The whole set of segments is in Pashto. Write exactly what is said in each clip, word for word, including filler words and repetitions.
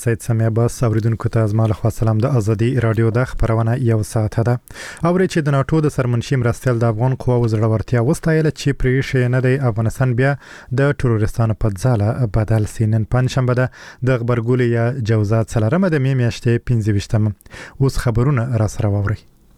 سید سمیع عباس اوریدونکو ته زما له خوا سلام. د ازادي رادیو د خبرونه یو ساعت ده. اوري چې د ناتو د سرمنشي مرستیال د افغان قواو زړورتیا وستایل چې پریښې نه دی افغانستان بیا د ټروریستانو په ځاله بدل سینن پنځشنبه ده د خبرګولې یا جوزات څلرمه د می میاشتې پنځه ویشتمه. اوس خبرونه را سره واوري.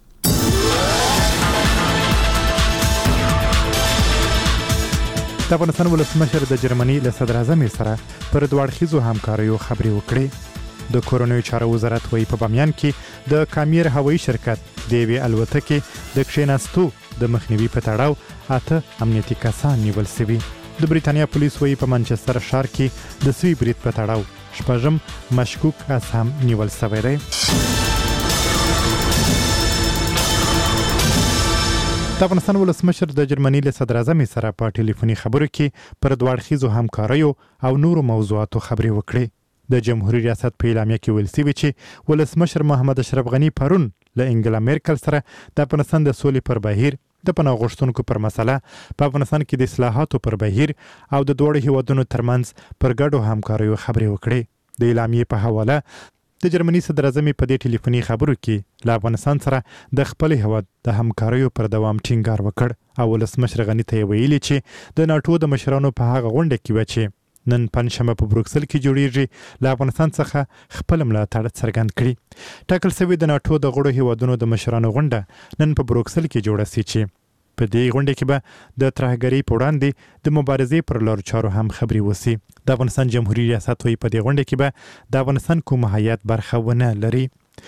د افغانستان ولسمشر د جرمني له صدر اعظم سره پر دوړخیزو همکاریو خبرې وکړې. د کورونوي چارو وزارت وایي په بامیان کې د کامیر هوایي شرکت د یوې الوتکې د کښېناستو د مخنیوي په تړاو اته امنیتي کسان نیول شوي. د بریتانیا پولیس وایي په منچستر ښار کې د سوي برید په تړاو شپږم مشکوک کس هم نیول شوی دی. د افغانستان ولسمشر د جرمني له صدر اعظم سره په ټلیفوني خبرو کې پر دوړخیزو همکاریو او نورو موضوعاتو خبرې وکړې. د جمهوریت ریاست په اعلامیه کې ویل شوي چې ولسمشر محمد اشرف غني پرون له انګلا میرکل سره د افغانستان د سولې پر بهیر، د پناه غوښتونکو پر مسله، په افغانستان کې د اصلاحاتو پر بهیر او د دوړو هیوادونو ترمنځ پر ګډو همکاریو خبرې وکړې. د اعلامیې په حواله د جرمني صدر اعظم په دې ټلیفوني خبرو کې له افغانستان سره د خپل هیواد د همکاریو پر دوام ټینګار وکړ او ولسمشر غني ته ویلي چې د ناتو د مشرانو په هغه غونډه کې و چې نن پنځشنبه په بروکسل کې جوړیږي له افغانستان څخه خپل ملاتړ څرګند کړي. ټاکل شوی د ناتو د غړو هیوادونو د مشرانو غونډه نن په بروکسل کې جوړه شي چې په دې غونډه کې به د ترهګرۍ په وړاندې د مبارزې پر لارو چارو هم خبرې وشي. د افغانستان جمهوریت ریاست وایي په دې غونډه کې به د افغانستان کوم هیات برخه ونه لري.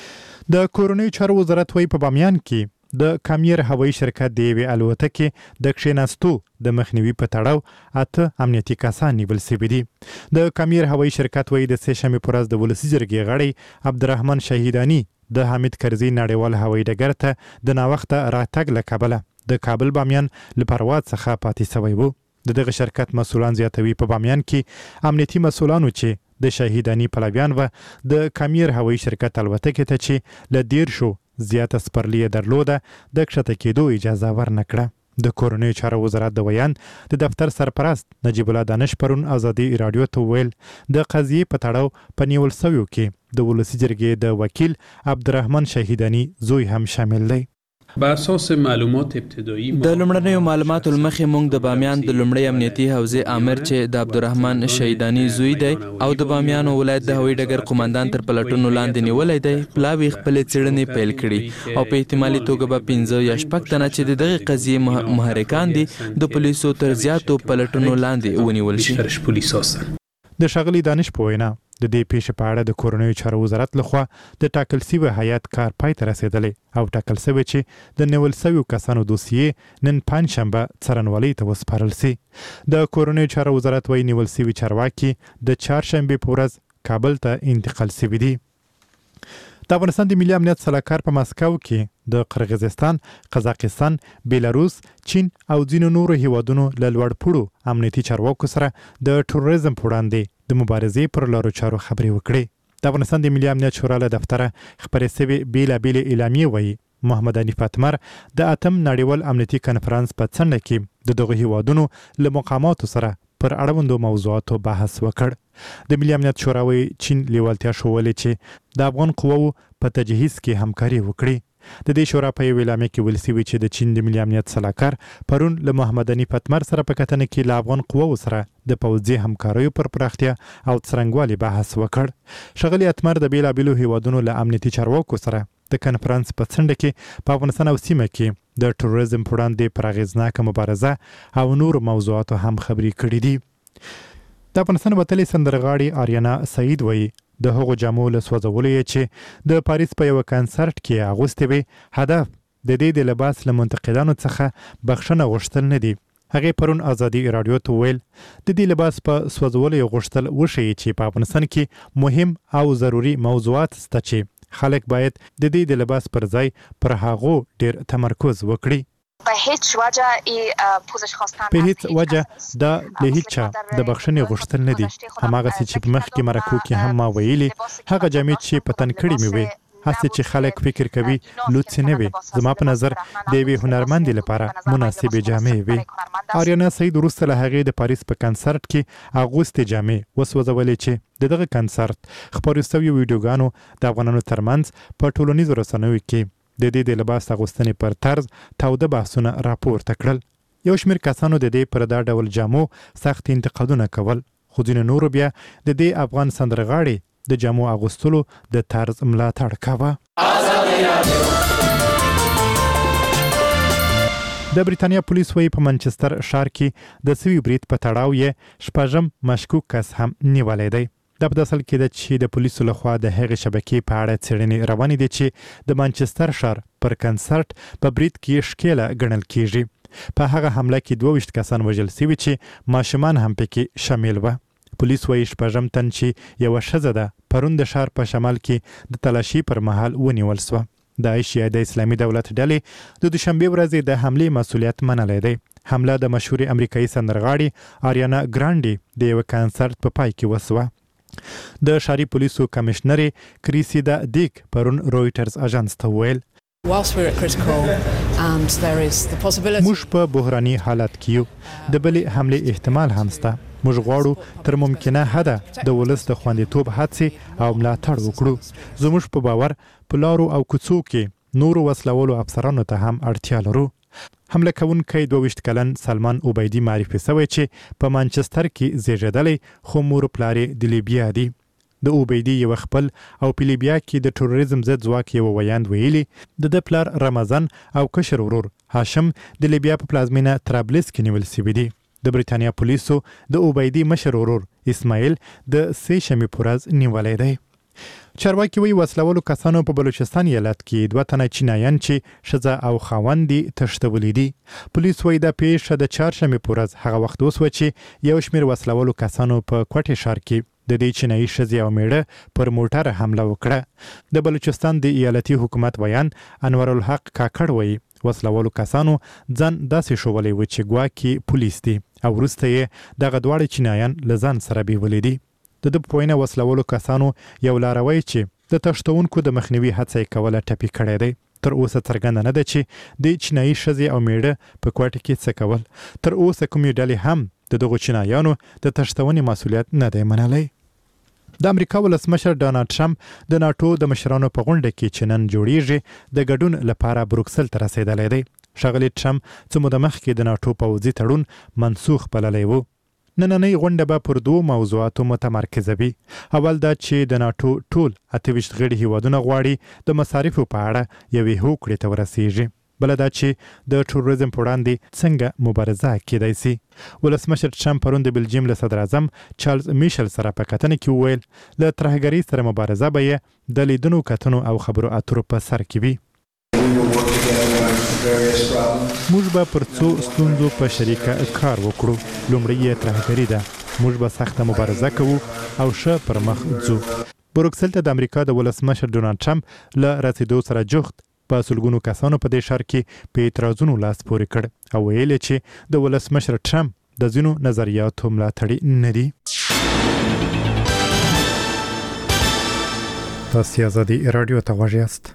د کورونوي چارو وزارت وایي په بامیان کې د کامیر هوایي شرکت د یوې الوتکې د کښېناستو د مخنیوي په تړاو اته امنیتي کسان نیول شوي دي. د کامیر هوایي شرکت وایي د سې شنبې په ورځ د ولسي جرګې غړی عبدالرحمن شهیداني د حامد کرزي نړیوال هوایي ډګر ته د ناوخته راتګ له کبله د کابل بامیان له پرواز څخه پاتې شوی و. د دغه شرکت مسؤلان زیاتوي په بامیان کې امنیتي مسؤلانو چې د شهیداني پلویان و د کامیر هوایي شرکت الوتکې ته چې له دیرشو زیاته سپرلي درلوده د کښته کېدو اجازه ورنکړه. د کورونوي چارو وزارت د ویان د دفتر سرپرست نجیب الله دانش پرون ازادي رادیو ته ویل د قضیې په تړاو په نیول شویو کې د ولسي جرګې د وکیل عبدالرحمن شهیداني زوی هم شامل دی. بر اساس معلومات ابتدایی د لومړنیو معلوماتو لمخې موږ د بامیان د لومړی امنیتي حوزې امر چې د عبدالرحمن شهیداني زوی دی او د بامیان ولایت د هوایي ډګر قومندان تر پلټونو لاندې نیولی دی پلاوي خپلې څېړنې پیل کړي او په احتمالي توګه به پنځه یا شپږ تنه چې د دغې قضیې محرکان دي د پولیسو تر زیاتو پلټونو لاندې ونیول شي. د ښاغلي دانش په وینا د دې پیښې په اړه د کورونوي چارو وزارت لخوا د ټاکل شوي هیات کار پای ته رسېدلی او ټاکل شوی چې د نیول شویو کسانو دوسیې نن پنځشنبه څارنوالۍ ته وسپارل شي. د کورونوي چارو وزارت وایي نیول شوي چارواکي د چهارشنبې په ورځ کابل ته انتقال شوي دي. د افغانستان د ملي امنیت سلاکار په مسکو کې د قرغیزستان، قزاقستان، بیلاروس، چین او ځینو نورو هیوادونو له لوړ پوړو امنیتي چارواکو سره د ټروریزم په وړاندې د مبارزې پر لارو چارو خبرې وکړې. د افغانستان د ملي امنیت شورا له دفتره خپرې شوې بېلابېلې اعلامیې وایي محمد حنیف اتمر د اتم نړیوال امنیتي کنفرانس په څنډه کې د دغو هیوادونو له مقاماتو سره پر اړوندو موضوعاتو بحث وکړ. د ملي امنیت شورا وایي چین لیوالتیا ښودلې چې د افغان قواو په تجهیز کې همکاري وکړي. د دې شورا په یوه اعلامیه کې ویل شوي چې د چین د ملي امنیت سلاکار پرون له محمد حنیف اتمر سره په کتنه کې له افغان قواو سره د پوځي همکاریو پر پراختیا او څرنګوالي بحث وکړ. ښاغلي اتمر د بېلابېلو هیوادونو له امنیتي چارواکو سره د کنفرانس په څنډه کې په افغانستان او سیمه کې د ټروریزم په وړاندې پر اغېزناکه مبارزه او نورو موضوعاتو هم خبرې کړي دي. د افغانستان وتلې سندرغاړې آریانا سعید وایي د هغو جامو له سوځولو یې چې د پاریس په یوه کنسرت کې اغوستې وې هدف د دې د لباس له منتقدانو څخه بخښنه غوښتل نه دي. هغې پرون ازادي رادیو ته ویل د دې لباس په سوځولو یې غوښتل وښیي چې په افغانستان کې مهم او ضروري موضوعات شته چې خلک باید د دې د لباس پر ځای پر هغو ډیر تمرکز وکړي. به هیڅ وجه ای پوزش خواستن په هیڅ وجه دا له هیڅ د بخښنې غوښتل نه دي. هماغسې چې په مخکې مرکو کې هم ما ویلي هغه جامې چې په تن کړې مې وې هسې چې خلک فکر کوي لوڅې نه وي. زما په نظر د یوې هنرمندې لپاره مناسبې جامې وي. آریانا سعید وروسته له هغې د پاریس په کنسرت کې اغوستې جامې وسوځولې چې د دغه کنسرت خپرو سویو ویډیوګانو د افغانانو ترمنځ په ټولنیزو رسنیو کې د دې د لباس اغوستنې پر طرز تاوده بحثونه راپورته کړل. یو شمېر کسانو د دې پر دا ډول جامو سخت انتقادونه کول، خو ځینو نورو بیا د دې افغان سندرغاړي د جامو اغوستلو د طرز ملاتړ کاوه. د بریتانیا پولیس وایي په منچستر ښار کې د سوي برید په تړاو یې شپږم مشکوک کس هم نیولی دی. دا په اصل کې ده چې د پولیسو لخوا د هغې شبکې په اړه څېړنې روانې دي چې د منچستر ښار پر کنسرت په برید کې ښکېله ګڼل کیږي. په هغه حمله کې دوه ویشت کسان وژل سوي چې ماشومان هم پکې شامل وه. پولیس وایي شپږم تن چې یوه ښځه ده پرون د ښار په شمال کې د تلاشي پر مهال ونیول سوه. داعش یا د اسلامي دولت ډلې د دوشنبې ورځې د حملې مسؤلیت منلی دی. حمله د مشهورې امریکایي سندرغاړي آریانا ګرانډي د یوه کنسرت په پای کې وسوه. د ښاري پولیسو کمشنرې کریسیدا دیک پرون رویټرز اژانس ته وویل موږ په بحراني حالت کې یو، د بلې حملې احتمال هم شته. موږ غواړو تر ممکنه حده د ولس د خوندیتوب هڅې او ملاتړ وکړو. زموږ په باور په لارو او کوڅو کې نورو وسلوالو افسرانو ته هم اړتیا لرو. حمله کوونکی دوه ویشت کلن سلمان عبیدي معرفي شوی چې په مانچستر کې زیږېدلی خو مور پلار یې د لیبیا دی. د عبیدي یو خپل او په لیبیا کې د تروریزم ضد ځواک یو ویاند ویلي د د پلار رمضان او کشر ورور هاشم د لیبیا په پلازمینه طرابلس کې نیول شوي دي. د بریتانیا پولیسو د عبیدي مشر ورور اسماعیل د سې شنبې په ورځ نیولی دی. چارواکي وایي وسلوالو کسانو په بلوچستان ایالت کې دوه تنه چینایان چې ښځه او خاوند یې تښتولي دي. پولیس وایي دا پیښه د چهارشنبې په ورځ هغه وخت وسوه چې یو شمېر وسلوالو کسانو په کوټې ښار کې د دې چینایي ښځې او میړه پر موټر حمله وکړه. د بلوچستان د ایالتي حکومت ویان انورالحق کاکړ وایي وسلوالو کسانو ځان داسې ښوولی و چې ګواکې پولیس دي او وروسته یې دغه دواړه چینایان له ځان سره بیولي دي. د ده په وینا وسلوالو کسانو یو لاروی چې د تښتونکو د مخنیوي هڅه یې کوله ټپي کړی دی. تر اوسه څرګنده نه ده چې د چینایي ښځې او میړه په کوټه کې څه کول. تر اوسه کومې ډلې هم د دغو چینایانو د تښتونې مسؤلیت نه دی منلی. د امریکا ولسمشر ډانالډ ټرمپ د ناټو د مشرانو په غونډه کې چې نن جوړیږي د ګډون لپاره بروکسل ته رسېدلی دی. ښاغلي ټرمپ څه موده مخکې د ناټو پوځي تړون منسوخ بللی و. نننۍ غونډه به پر دوو موضوعاتو متمرکزه وي. اول دا چې د ناټو ټول اته ویشت غړي هیوادونه غواړي د مصارفو په اړه یوې هوکړې ته ورسیږي. بله دا چې د تروریزم په وړاندې څنګه مبارزه کیدای شي. ولسمشر ټرمپ پرون د بلجیم له صدر اعظم چارلز میشل سره په کتنه کې وویل له ترهګرۍ سره مبارزه به یې د لیدنو کتنو او خبرو اترو په سر کې وي. موږ به پر څو ستونزو په شریکه کار وکړو. لومړی یې ترهګري ده. موږ به سخته مبارزه کوو او ښه پر مخ ځو. بروکسل ته د امریکا د ولسمشر ډونالډ ټرمپ له رسېدو سره جوخت په سلګونو کسانو په دې ښار کې په اعتراضونو لاس پورې کړ او ویل چې د ولسمشر ټرمپ د ځینو نظریاتو ملاتړي نه دي. تاسو آزادي رادیو ته غوږ یاست.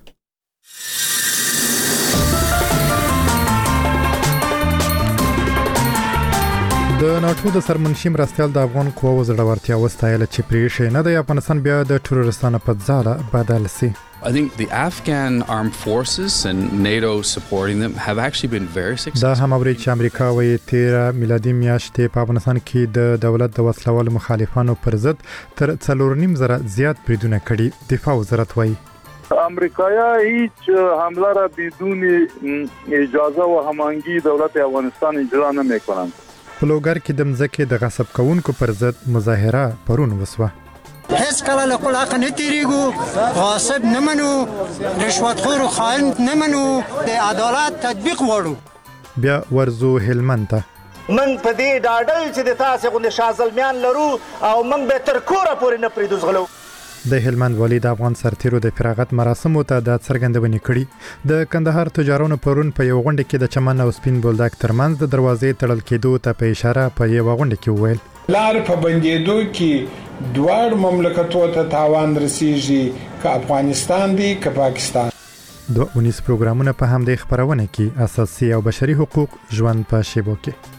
د ناټو د سرمنشي مرستیال د افغان قواو زړورتیا وستایله چې پریښې نه دی افغانستان بیا د تروریستانو په ځاله بدل سي. I think the Afghan armed forces and NATO supporting them have actually been very successful. دا هم اوري چې امریکا وایي تیره میلادي میاشتې په افغانستان کې د دولت د وسلوالو مخالفانو پر ضد تر څلور نیم زره زیات بریدونه کړي. دفاع وزارت وایي امریکایا هیچ حمله را بدون اجازه و هماهنگی دولت افغانستان اجرا نمی‌کنند. په لوګر کې د مځکې د غصب کوونکو پر ضد مظاهره پرون وسوه. هیڅ کله له خپل حق نه تیریږو، غاصب نه منو، رشوتخور او خائن نه منو، د عدالت تطبیق غواړو. بیا ورزو هلمند ته من په دې ډاډل چې د تاسو غوښنه شازلمیان لرو او من به تر کوره پورې نه پریدو زغلو. د هلمند والي د افغان سرتیرو د فراغت مراسمو ته د څرګندونې کړي. د کندهار تجارانو پرون په یو غونډه کې د چمن او سپین بولدک ترمنځ د دروازې تړل کېدو ته په اشاره په یو غونډه کې وویل لار په بندېدو کې دوه مملکتونو ته تاوان رسیږي که افغانستان دی که پاکستان. دوه اونیس پروګرامونه په همدې خبرونه کې اساسي او بشري حقوق ژوند په شیبو کې.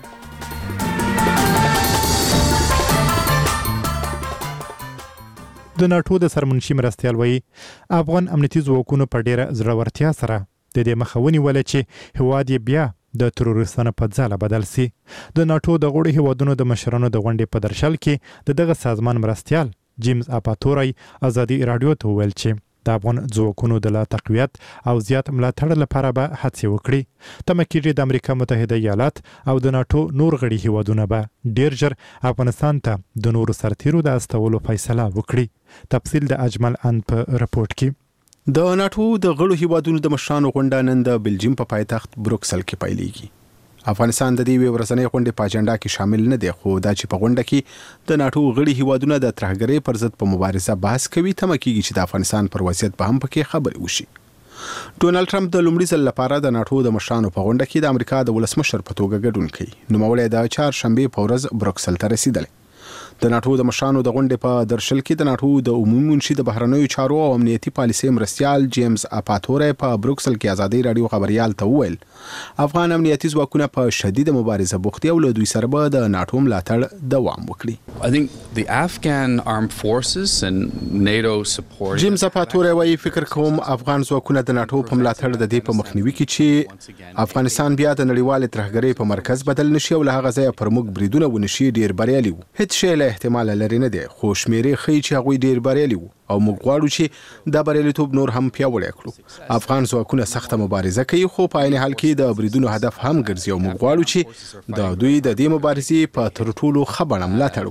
د ناټو د سرمنشي مرستیال وایي افغان امنیتي ځواکونو په ډیره زړورتیا سره د دې مخه ونیوله چې هیواد یې بیا د تروریستانو په ځاله بدل سي. د ناټو د غړو هیوادونو د مشرانو د غونډې په درشل کې د دغه سازمان مرستیال جیمز اپاتورای ازادي رادیو ته وویل چې د افغان ځواکونو د لا تقویت او زیات ملاتړ لپاره به هڅې وکړي. تمه کېږي د امریکا متحده ایالات او د ناټو نور غړي هیوادونه به ډیر ژر افغانستان ته د نورو سرتیرو د استولو فیصله وکړي. تفصیل د اجمل ان په رپورت کې. د ناټو د غړو هیوادونو د مشرانو غونډه نن د بلجیم په پایتخت بروکسل کې پیلېږي. افغانستان د دې ورځنۍ غونډې په اجنډا کې شامل نه دی، خو دا چې په غونډه کې د ناټو غړي هیوادونه د ترهګرۍ پر ضد په مبارزه بحث کوي، تمه کېږي چې د افغانستان پر وضعیت به هم پکې خبرې وشي. ډونالد ټرمپ د لومړي ځل لپاره د ناټو د مشرانو په غونډه کې د امریکا د ولسمشر په توګه ګډون کوي. نوموړی د چهارشنبې په ورځ بروکسل ته رسیدلی. د ناټو د مشرانو د غونډې په درشل کې د ناټو د عمومي منشي د بهرنیو چارو او امنیتي پالیسۍ مرستیال جیمز اپاتورای په بروکسل کې ازادي رادیو خبريال ته وویل افغان امنیتي ځواکونه په شدید مبارزه بوخت دي او له دوی سره به د ناټو ملاتړ دوام وکړي. I think the Afghan armed forces and NATO support جیمز اپاتورای وايي فکر کوم افغان ځواکونه د ناټو په ملاتړ د دې په مخنیوي کې چې افغانستان بیا د نړیوال ترهګرۍ په مرکز بدل نشي او له هغه ځایه پر موږ بریدونه ونشي ډیر بریالي وو. هیڅ شی احتمال لري نه دی، خو شمیرې ښیي چې هغوی ډیر بریالي وو او موږ غواړو چې دا بریالیتوب نور هم پیاوړی کړو. افغان ځواکونه سخته مبارزه کوي، خو په عین حال کې د بریدونو هدف هم ګرځي او موږ غواړو چې د دوی د دې مبارزې په تر ټولو ښه بڼه ملاتړ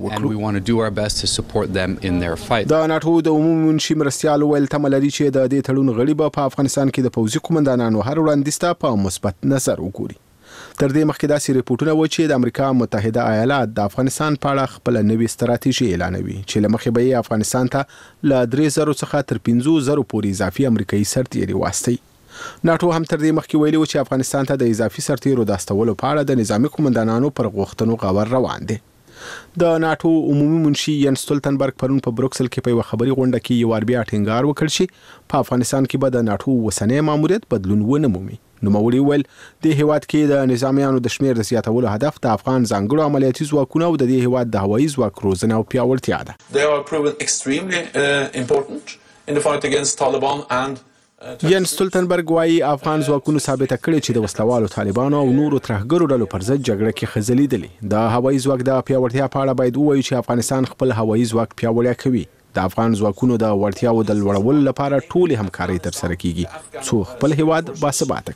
وکړو. د ناټو د عمومي منشي مرستیال ویل تمه لري چې د دې تړون غړي به په افغانستان کې د پوځي قومندانانو هر وړاندیز ته په مثبت نظر وګوري. تر دې مخکې داسې ریپورتونه و چې د امریکا متحده ایالات د افغانستان په اړه خپل نوې ستراتیژي اعلانوي چې له مخې به یې افغانستان ته له درې زرو څخه تر پنځو زرو پورې اضافي امریکایي سرتیري واستوي. ناټو هم تر دې مخکې ویلي و چې افغانستان ته د اضافي سرتیرو د استولو په اړه د نظامي قومندانانو پر غوښتنو غور روان دی. د ناټو عمومي منشي ین ستولتنبرګ پرون په بروکسل کې په یو خبري غونډه کې یو ار بیا ټینګار وکړ چې په افغانستان کې به د ناټو وسنۍ ماموریت بدلون ونه مومي. نوموړي ویل د هیواد کې د نظامیانو د شمیر د زیاتولو هدف د افغان ځانګړو عملیاتي ځواکونو او د دې هیواد د هوایي ځواک روزنه او پیاوړتیا ده. They are proven extremely uh, important in the fight against Taliban and ین ستولتنبرګ وايي افغان ځواکونو ثابته کړې چې د وسلوالو طالبانو او نورو ترهګرو ډلو پر ضد جګړه کې خځلېدلې. د هوایي ځواک د پیاوړتیا په اړه باید ووایو چې افغانستان خپل هوایي ځواک پیاوړی کوي. د افغان ځواکونو د وړتیاو د لوړولو لپاره ټولې همکارۍ ترسره کیږي څو خپل هیواد باثباته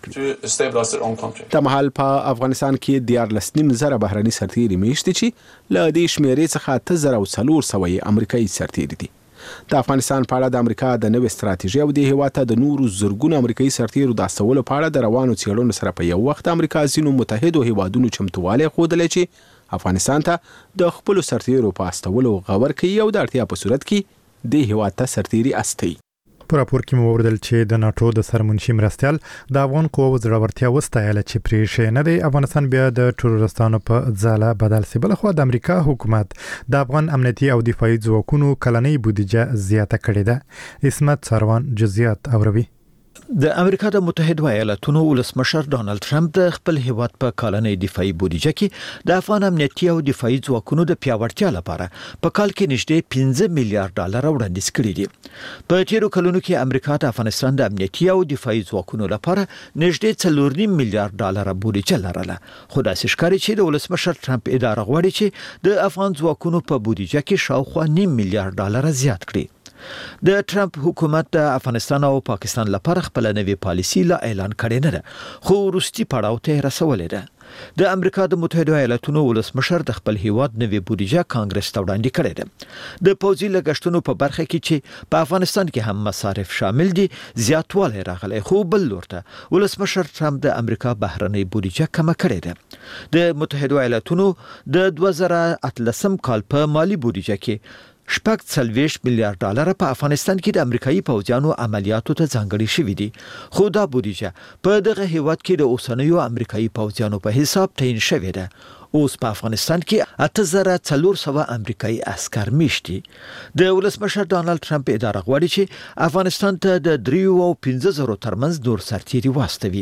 کړي. د مهال په افغانستان کې دیارلس نیم زره بهرني سرتیري میشتي چې له دې شمیرې څخه اته زره او څلور سوه یې امریکایي سرتیري دي. د افغانستان په اړه د امریکا د نوې ستراتیژۍ او د هیواد ته د نورو زرګونو امریکایي سرتیرو د استولو په اړه د روانو څېړنو سره په یو وخت امریکا ځینو متحدو هیوادونو چمتووالی ښودلی چې افغانستان ته د خپلو سرتیرو په استولو غور کوي او د اړتیا په صورت کې د هیواد ته سرتیري استوي. په راپور کې مو وردل چې د ناټو د سرمنشي مرستیال د افغان قوو زړورتیا وستایله چې پرې نه دی افغانستان بیا د تروریستانو په ځاله بدل سي. بل خو د امریکا حکومت د افغان امنیتي او دفاعي ځواکونو کلنۍ بودیجه زیاته کړې ده. اسمت سروان جزئیات اوروي. د امریکا د متحده ایالاتونو ولسمشر ډونالد ټرمپ د خپل هیواد په کلنۍ دفاعي بودیجه کې د افغان امنیتي او دفاعي ځواکونو د پیاوړتیا لپاره په کال کې نږدې پنځه میلیارډ ډالر وړاندیز کړي دي. په تیرو کلونو کې امریکا د افغانستان د امنیتي او دفاعي ځواکونو لپاره نږدې څلور نیم میلیارډ ډالر بودیجه لرله، خو داسې ښکاري چې د ولسمشر ټرمپ اداره غواړي چې د افغان ځواکونو په بودیجه کې شاوخوا نیم میلیارډ ډالر زیات کړي. د ټرمپ حکومت د افغانستان او پاکستان لپاره خپل نوې پالیسي لا اعلان کړې نه ده، خو وروستي پړاو ته رسولې ده. د امریکا د متحده ایالاتونو ولسمشر د خپل هیواد نوې بودیجه کانګرس ته وړاندې کړې ده. د پوځي لګښتونو په برخه کې چې په افغانستان کې هم مصارف شامل دي زیاتوالی راغلی، خو بل لور ته ولسمشر ټرمپ د امریکا بهرنۍ بودیجه کمه کړې ده. د متحده ایالاتونو د دوه زره اتلسم کال په مالی بودیجه کې شپږ څلوېښت میلیارډ ډالر په افغانستان کې د امریکایي پوځیانو عملیاتو ته ځانګړي شوي دي، خو دا بودیجه په دغه هیواد کې د اوسنیو امریکایي پوځیانو په حساب تعیین شوې ده. اوس په افغانستان کې اته زره څلور سوه امریکایي عسکر میشتي. د ولسمشر ډانلډ ټرمپ اداره غواړي چې افغانستان ته د دریو او پنځه زرو ترمنځ نور سرتیري واستوي.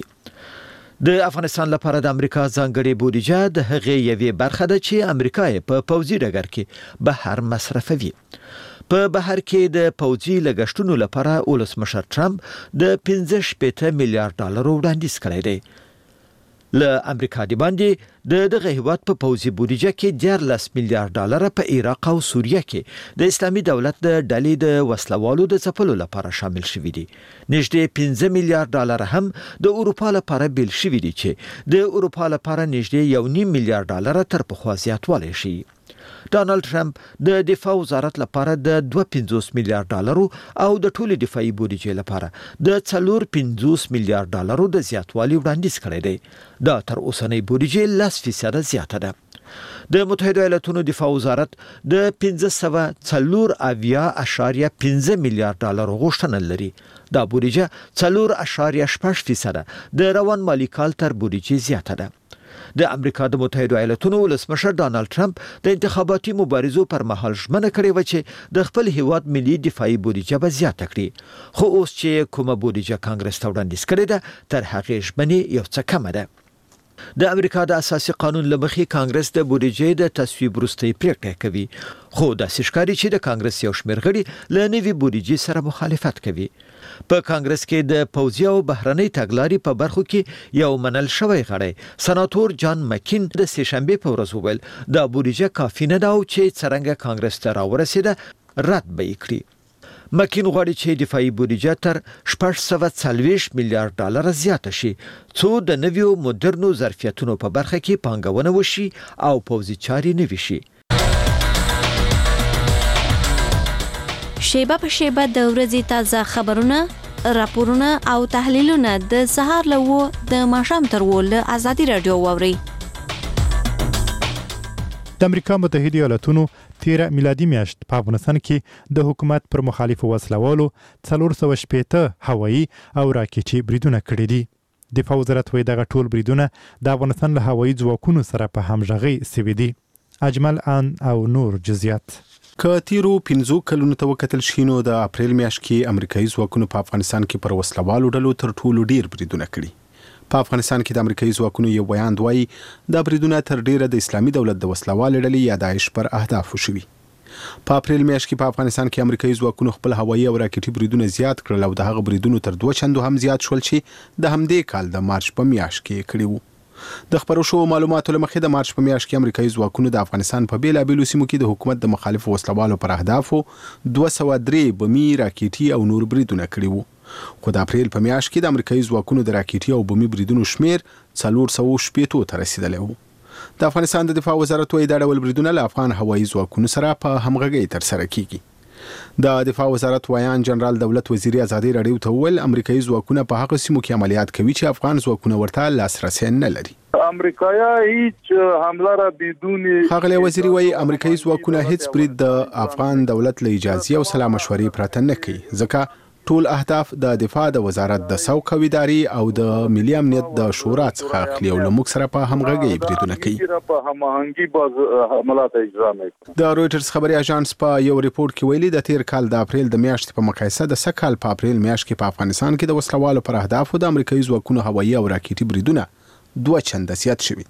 د افغانستان لپاره د امریکا ځانګړې بودیجه د هغې یوې برخه ده چې امریکا یې په پوځي ډګر کې بهر مصرفوي. په بهر کې د پوځي لګښتونو لپاره ولسمشر ټرمپ د پنځه شپېته میلیارډ ډالرو وړاندیز کړی دی. له امریکا د باندې د دغه هیواد په پوځي بودیجه کې دیارلس میلیارډ ډالر په عراق او سوریه کې د اسلامي دولت د ډلې د وسلوالو د ځپلو لپاره شامل شوي دي. نږدې پنځه میلیارډ ډالر هم د اروپا لپاره بیل شوي دي چې د اروپا لپاره نږدې یو نیم میلیارډ ډالر تر پخوا زیاتوالی شي. ډانلډ ټرمپ د دفاع وزارت لپاره د دوه پنځوس میلیارډ ډالرو او د ټولې دفاعي بودیجې لپاره د څلور پنځوس میلیارډ ډالرو د زیاتوالي وړاندیز کړی دی. دا تر اوسنۍ بودیجې لس فیصده زیاته ده. د متحده ایالاتونو دفاع وزارت د پنځه سوه څلور اویا اشاریه پنځه میلیارډ ډالر غوښتنه لري. دا بودیجه څلور اشاریه شپږ فیصده د روان مالي کال تر بودیجې زیاته ده. د امریکا د متحده ایالاتونو ولسمشر ډانلډ ټرمپ د انتخاباتي مبارزو پر مهال ژمنه کړې و چې د خپل هیواد ملي دفاعي بودیجه به زیاته کړي، خو اوس چې کومه بودیجه کانګرس ته وړاندیز کړې ده تر هغې ژمنې یو څه کمه ده. د امریکا د اساسي قانون لمخې کانګرس د بودیجې د تصویب وروستۍ پریکړه کوي، خو داسې ښکاري چې د کانګرس یو شمېر غړي له نوې بودیجې سره مخالفت کوي. په کانګرس کې د پوځي او بهرنۍ تګلارې په برخو کې یو منل شوی غړی سناتور جان مکین د سې شنبې په ورځ وویل دا بودیجه کافي نه ده او چې څرنګه کانګرس ته راورسېده رد به یې کړي. مکین غواړي چې دفاعي بودیجه تر شپږ سوه څلوېښت میلیارډ ډالر زیاته شي څو د نویو مدرنو ظرفیتونو په برخه کې پانګونه وشي او پوځي چارې نوي شي. شیبه په شیبه د ورځې تازه خبرونه، راپورونه او تحلیلونه د سهار له وو د ماښام تر وو له ازادي رادیو واورئ. د امریکا متحده ایالاتونو تیره میلادي میاشت په افغانستان کې د حکومت پر مخالفو وسلوالو څلور سوه شپېته هوایي او راکټي بریدونه کړي دي. دفاع وزارت وایي دغه ټول بریدونه د افغانستان له هوایي ځواکونو سره په همغږۍ سوي دي. اجمل ان او نور جزئیات. که تیرو پنځو کلونو ته وکتل شي نو د اپریل میاشت کې امریکایي ځواکونو په افغانستان کې پر وسلوالو ډلو تر ټولو ډیر بریدونه کړي. په افغانستان کې د امریکایي ځواکونو یو بیان وایي دا بریدونه تر ډیره د اسلامي دولت د وسلوالې ډلې یا داعش پر اهدافو شوي. په اپریل میاشت کې په افغانستان کې امریکایي ځواکونو خپل هوایي او راکټي بریدونه زیات کړل او د هغه بریدونو تر دوه چندو هم زیات شول چې د همدې کال د مارچ په میاشت کې کړي وو. د خبرو شوو معلوماتو له مخې د مارچ په میاشت کې امریکایي ځواکونو د افغانستان په بیلابیلو سیمو کې د حکومت د مخالفو وسلوالو پر اهدافو دوه سوه درې بمي، راکټي او نور بریدونه کړي وو. خو د اپریل په میاشت کې د امریکایي ځواکونو د راکټي او بمي بریدونو شمیر څلور سوه شپېتو ته رسیدلی و. د افغانستان د دفاع وزارت وایي دا ډول بریدونه له افغان هوایي ځواکونو سره په همغږۍ ترسره کیږي. د دفاع وزارت وایان جنرال دولت وزیر ازادي راډیو ته وویل امریکایي ځواکونه په هغه سیمو کې عملیات کوي چې افغان ځواکونه ورته لاسرسی نه لري. امریکایا هیڅ حمله را بدون ښاغلی وزیر وایي امریکایي ځواکونه هیڅ برید د افغان دولت له اجازې او سلا مشورې پرته نه کوي، ځکه ټول اهداف د دفاع د وزارت د سوق او اداري او د ملي امنیت د شورا څخه اخلي او له موږ سره په همغږۍ بریدونه کوي. په هماهنګي باز حملات اجرا کوي. د رويټرز خبري اژانس په یو ریپورت کې ویلي د تیر کال د اپریل د میاشتې په مقایسه د سکهال په اپریل میاشت کې په افغانستان کې د وسلوالو پر اهدافو د امریکایي ځواکونو هوایي او راکټي بریدونه دوه چنده زیات شوي.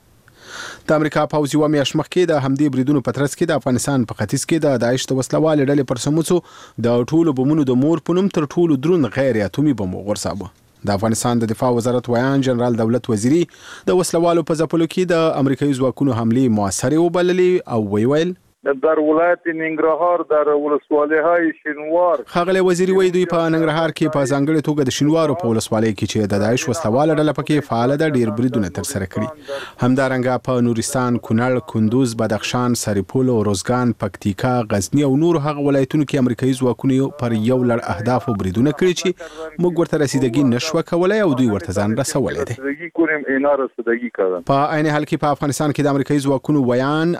د امریکا پوځ یوه میاشت مخکې د همدې بریدونو په ترڅ کې د افغانستان په ختیځ کې د داعش د وسلوالې ډلې پر سموڅو د ټولو بمونو د مور په نوم تر ټولو دروند غیر اتومي بم وغورځاوه. د افغانستان د دفاع وزارت ویان جنرال دولت وزیری د وسلوالو په ځپلو کې د امریکایي ځواکونو حملې موثرې وبللې او ویل در ولایت ننګرهار در ولسوالۍ های شینوار. ښاغلی وزیری وایي دوی په ننګرهار کې په ځانګړې توګه د شینوارو په ولسوالۍ کې چې د داعش وسلواله ډله پکې فعاله ده ډیر بریدونه ترسره کړي. همدارنګه په نورستان، کونړ، کندوز، بدخشان، سرپل، روزګان، پکتیکا، غزنی او نور هغه ولایتونو کې امریکایي ځواکونو پر یو لړ اهدافو بریدونه کړي چې موږ ورته رسیدګي نشو کولای او دوی ورته ځان رسولی دی. په عین حال کې په افغانستان کې د امریکایي ځواکونو ویان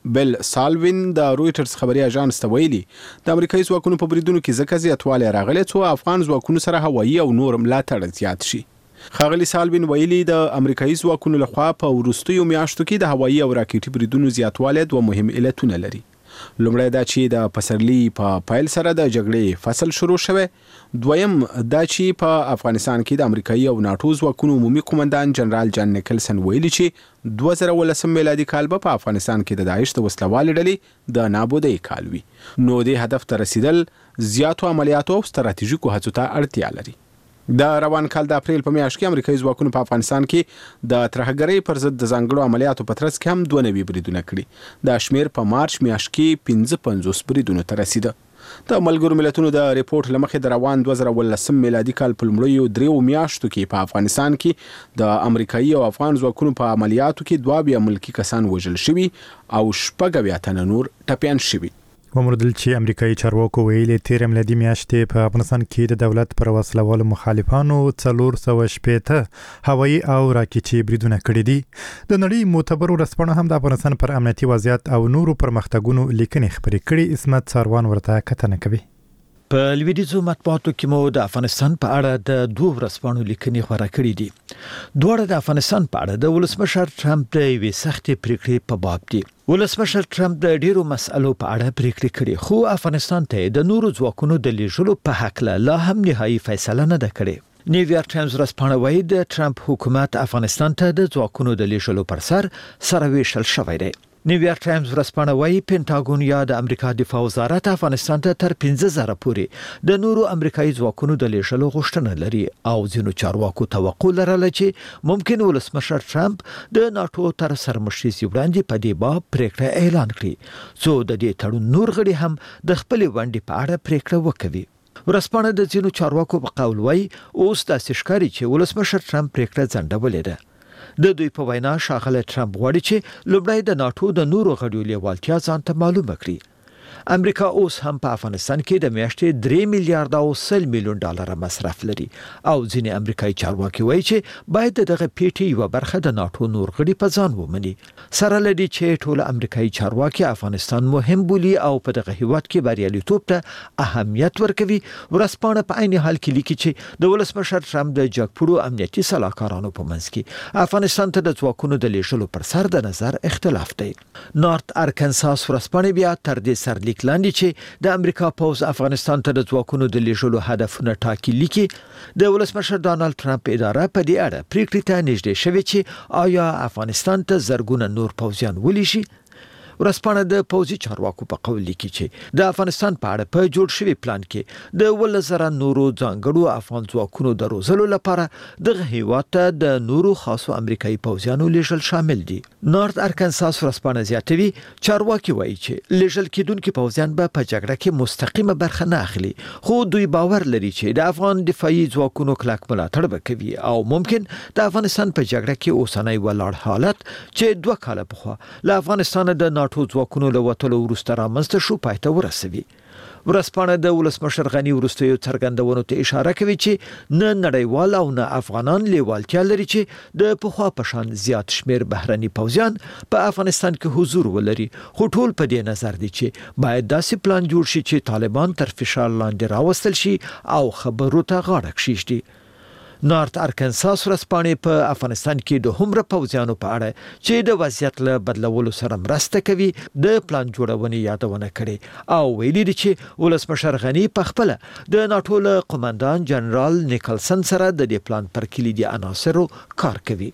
بل سالوین د رويټرز خبري اژانس ته ویلي د امریکایي ځواکونو په بریدونو کې ځکه زیاتوالی راغلی څو افغان ځواکونو سره هوایي او نور ملاتړ زیات شي. ښاغلي سالوین ویلي د امریکایي ځواکونو لخوا په وروستیو میاشتو کې د هوایي او راکټي بریدونو زیاتوالی دوه مهم علتونه لري. لومړی دا چې د پسرلي په پایل سره د جګړې فصل شروع شوه. دویم دا چې په افغانستان کې د امریکایي او ناتو ځواکونو عمومي قومندان جنرال جان نیکلسن ویلي چې دوه زره ولسم میلادي کال به په افغانستان کې د داعش د وسلوالې ډلې د نابودۍ کال وي. نو دې هدف ته رسیدل زیاتو عملیاتو او ستراتیژیکو هڅو ته اړتیا لري. د روان کال د اپریل په میاشت کې امریکایي ځواکونو په افغانستان کې د ترهګرۍ پر ضد د ځانګړو عملیاتو په ترڅ کې هم دوه نوي بریدونه کړي. دا شمیر په مارچ میاشت کې پنځه پنځوس بریدونو ته رسیده. د ملګرو ملتونو د ریپورت لمخې د روان دوه زره ولسم میلادي کال په لومړیو دریو میاشتو کې په افغانستان کې د امریکایي او افغان ځواکونو په عملیاتو کې دوه بیا ملکی کسان وژل شوي او شپږ بیا تنه نور ټپیان شوي. ومردل چې امریکایي چارواکو ویلي تیر میلادي میاشتې په افغانستان کې د دولت پر وسلوالو مخالفانو څلور سوه شپېته هوایي او راکټي بریدونه کړي دي. د نړۍ معتبرو ورځپاڼو هم د افغانستان پر امنیتي وضعیت او نورو پرمختګونو لیکنې خپرې کړي. عصمت ساروان ورته کتنه کوي. په لویدیځو مطبوعاتو کې مو د افغانستان په اړه د دوه ورځپاڼو لیکنې خپاره کړې دي. دواړه د افغانستان په اړه د ولسمشر ټرمپ د یوې سختې پریکړې په باب دي. ولسمشر ټرمپ د ډیرو مسألو په اړه پریکړې کړې خو افغانستان ته د نورو ځواکونو د لیږلو په حق لا هم نهایي فیصله نه ده کړې. نیویارک ټایمز ورځپاڼه وايي د ټرمپ حکومت افغانستان ته د ځواکونو د لیږلو پر سر سره ویشل شوی دی. نیویارک ټایمز ورځپاڼه وايي پینټاګون یا د امریکا دفاع وزارت افغانستان ته تر پنځه زره پورې د نورو امریکایي ځواکونو د لیږلو غوښتنه لري او ځینو چارواکو توقع لرله چې ممکن ولسمشر ټرمپ د ناتو تر سرمشري وړاندې په دې باب پریکړه اعلان کړي څو د دې تړون نور غړي هم د خپل ونډې په اړه پریکړه وکړي. ورځپاڼه د ځینو چارواکو په قول وايي اوس داسې ښکاري چې ولسمشر ټرمپ پریکړه ځنډولې ده. د دوی په وینا ښاغلی ټرمپ غواړي چې لومړی د ناتو د نورو غړیو لیوالتیا ځان ته معلومه کړي. امریکا اوس هم په افغانستان کې د میاشتې درې میلیارډ او سل میلیون ډالر مصرف لري او ځینې امریکایي چارواکي وایي چې باید دغه پیټي یو برخه د ناتو نور غړي په ځان ومني. سره لدی چې ټول امریکایي چارواکي افغانستان مهم بولي او په دغه هیواد کې بریالیتوب ته اهمیت ورکوي. ورځپاڼه په عین حال کې لیکي چې د ولسمشر ټرمپ د جګپوړو امنیتي سلاکارانو په منځ کې افغانستان ته د ځواکونو د لیږلو پر سر د نظر اختلاف دی. نارت ارکنساس ورځپاڼه بیا تر دې سر لیکلاندې چې د امریکا پوز افغانستان ته د ځواکونو د لیږلو هدفونه ټاکي لیکي د ولسمشر ډانلډ ټرمپ اداره په دې اړه پریکړې ته نږدې شوې چې آیا افغانستان ته زرګونه نور پوځیان ولیږي. ورځپاڼه د پوځي چارواکو په قول لیکي چې د افغانستان په اړه په جوړ شوی پلان کې د ولزره نورو ځانګړو افغان ځواکونو د روزلو لپاره دغه هیواد ته د نورو خاصو امریکایي پوځیانو لیږل شامل دي. نارت ارکنساس ورځپاڼه زیاتوي چارواکي وایي چې لیږل کېدونکي پوځیان به په جګړه کې مستقیمه برخه نه اخلي خو دوی باور لري چې د افغان دفاعي ځواکونو کلک ملاتړ به کوي او ممکن د افغانستان په جګړه کې اوسنی ولاړ حالت چې دوه کاله پخوا له افغانستان د ناتو ځواکونو له وتلو وروسته رامنځته شو پای ته ورسوي. ورځپاڼه د ولسمشر غني وروستیو څرګندونو ته اشاره کوي چې نه نړیوال او نه افغانان لیوالتیا لري چې د پخوا په شان زیات شمیر بهرني پوځیان په افغانستان کې حضور ولري خو ټول په دې نظر دي چې باید داسې پلان جوړ شي چې طالبان تر فشار لاندې راوستل شي او خبرو ته غاړه کښیږدي. نارت ارکنساس ورځپاڼې په افغانستان کې د هومره پوځیانو په اړه چې د وضعیت له بدلولو سره مرسته کوي د پلان جوړونې یادونه کړې او ویلي دي چې ولسمشر غني په خپل د ناتو له قومندان جنرال نیکلسن سره د دې پلان پر کلیدي عناصرو کار کوي.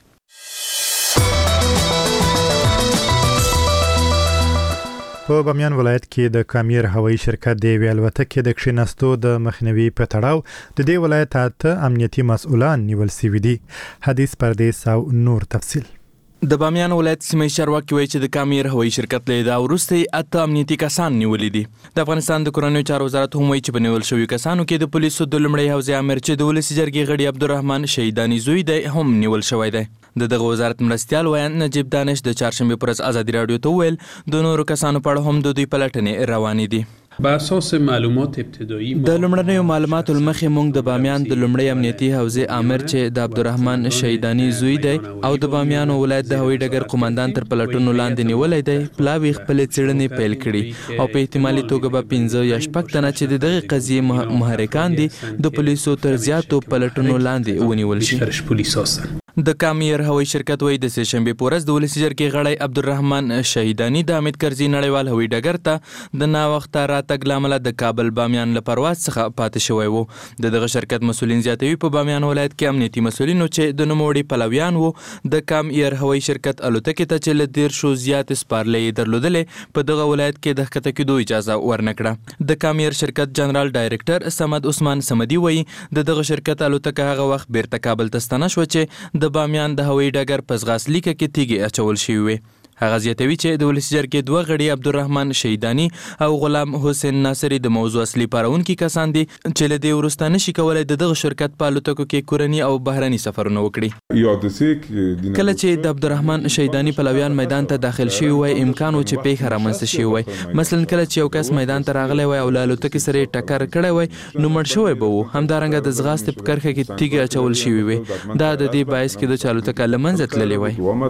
په بامیان ولایت کې د کامیر هوایي شرکت د یوې الوتکې د کښیناستو د مخنیوي په تړاو د دې ولایت اته امنیتي مسؤلان نیول شوي دي. حدیث پردیس او نور تفصیل. د بامیان ولایت سیمه چارواکي وایي چې د کامیر هوایي شرکت له دا وروسته اته امنیتي کسان نیولې دي. د افغانستان د کورنیو چارو وزارت هم وایي چې په نیول شوي کسانو کې د پولیسو د لومړي حوزې امر چې د ولسي جرګې غړي عبدالرحمن شهیداني زوی دی هم نیول شوی دی. د دغه وزارت مرستیال ویان نجیب دانش د چهارشنبه پر ورځ ازادي راډیو ته ویل د نورو کسانو په اړه هم د دوی پلټنې روانې دي. بر اساس معلومات ابتدایی د لومړنیو معلوماتو لمخې موږ د بامیان د لومړی امنیتي حوزې امر چې د عبدالرحمن شهیدانی زوی دی او د بامیان ولایت د هوایي ډګر قومندان تر پلټونو لاندې نیولی دی پلاوي خپلې څېړنې پیل کړي او په احتمالي توګه به پنځه یا شپږ تنه چې د دغې قضیې محرکان دي د پولیسو تر زیاتو پلټونو لاندې ونیول شي. د کامیر هوایي شرکت وایي د سهشنبې په ورځ د ولسي جرګې غړی عبدالرحمن شهیدانی د حامد کرزي نړیوال هوایي ډګر ته د ناوخته راتګ له امله د کابل بامیان له پرواز څخه پاتې شوی و. د دغه شرکت مسؤلین زیاتوي په بامیان ولایت کې امنیتي مسؤلینو چې د نوموړي پلویان وو د کامیر هوایي شرکت الوتکې ته چې له دیرشو زیاتې سپارلۍ یې درلودلې په دغه ولایت کې د ښکته کېدو اجازه ورنه کړه. د کامیر شرکت جنرال ډایرکټر صمد عثمان صمدي وایي د دغه شرکت الوتکه هغه وخت بیرته کابل ته ستنه شوه چې د بامیان د هوایي ډګر په ځغاسلیکه کې تیږې اچول شوې وې. هغه زیاتوي چې د ولسي جرګې دوه غړي عبدالرحمن شهیدانی او غلام حسین ناصري د موضوع اصلي پارونکي کسان دي چې له دې وروسته نشي کولی د دغه شرکت په الوتکو کې کورني او بهرني سفرونه وکړي. کله چې د عبدالرحمن شهیدانی پلویان میدان ته داخل شوي وای امکان و چې پیښه رامنځته شوې وای. مثلا کله چې یو کس میدان ته راغلی وای او له الوتکې سره یې ټکر کړی وای نو مړ شوی به و. همدارنګه د ځغاستې په کرښه کې تیږې اچول شوې وې. دا د دې باعث کېده چې الوتکه له منځه تللې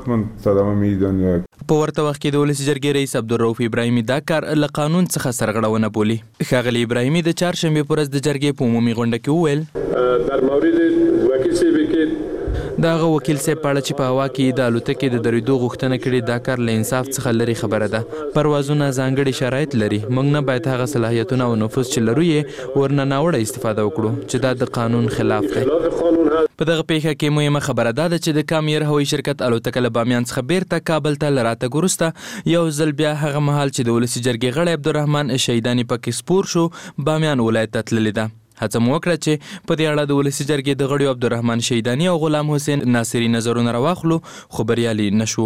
وای. په ورته وخت کې د ولسي جرګې رئیس عبدالرؤف ابراهیمي دا کار له قانون څخه سرغړونه بولي. ښاغلي ابراهیمي د چهارشنبې په ورځ د جرګې په عمومي غونډه کې وویل در مورد وکیل صاحب کې د هغه وکیل صاحب په اړه چې په هوا کې د الوتکې د درېدو غوښتنه کړې دا کار له انصاف څخه لرې خبره ده. پروازونه ځانګړي شرایط لري. موږ نه باید هغه صلاحیتونه او نفوذ چې لرو یې ورنه ناوړه استفاده وکړو چې دا د قانون خلاف دی. په دغه پیښه کې مهمه خبره دا ده چې د کامیر هوایي شرکت الوتکه له بامیان څخه بیرته کابل ته له راتګ وروسته یو ځل بیا هغه مهال چې د ولسي جرګې غړی عبدالرحمن شهیدانی پکې سپور شو بامیان ولایت ته تللې ده. هڅه مو وکړه چې په دې اړه د ولسي جرګې د غړیو عبدالرحمن شهیدانی او غلام حسین ناصري نظرونه راواخلو خو بریالي نشو.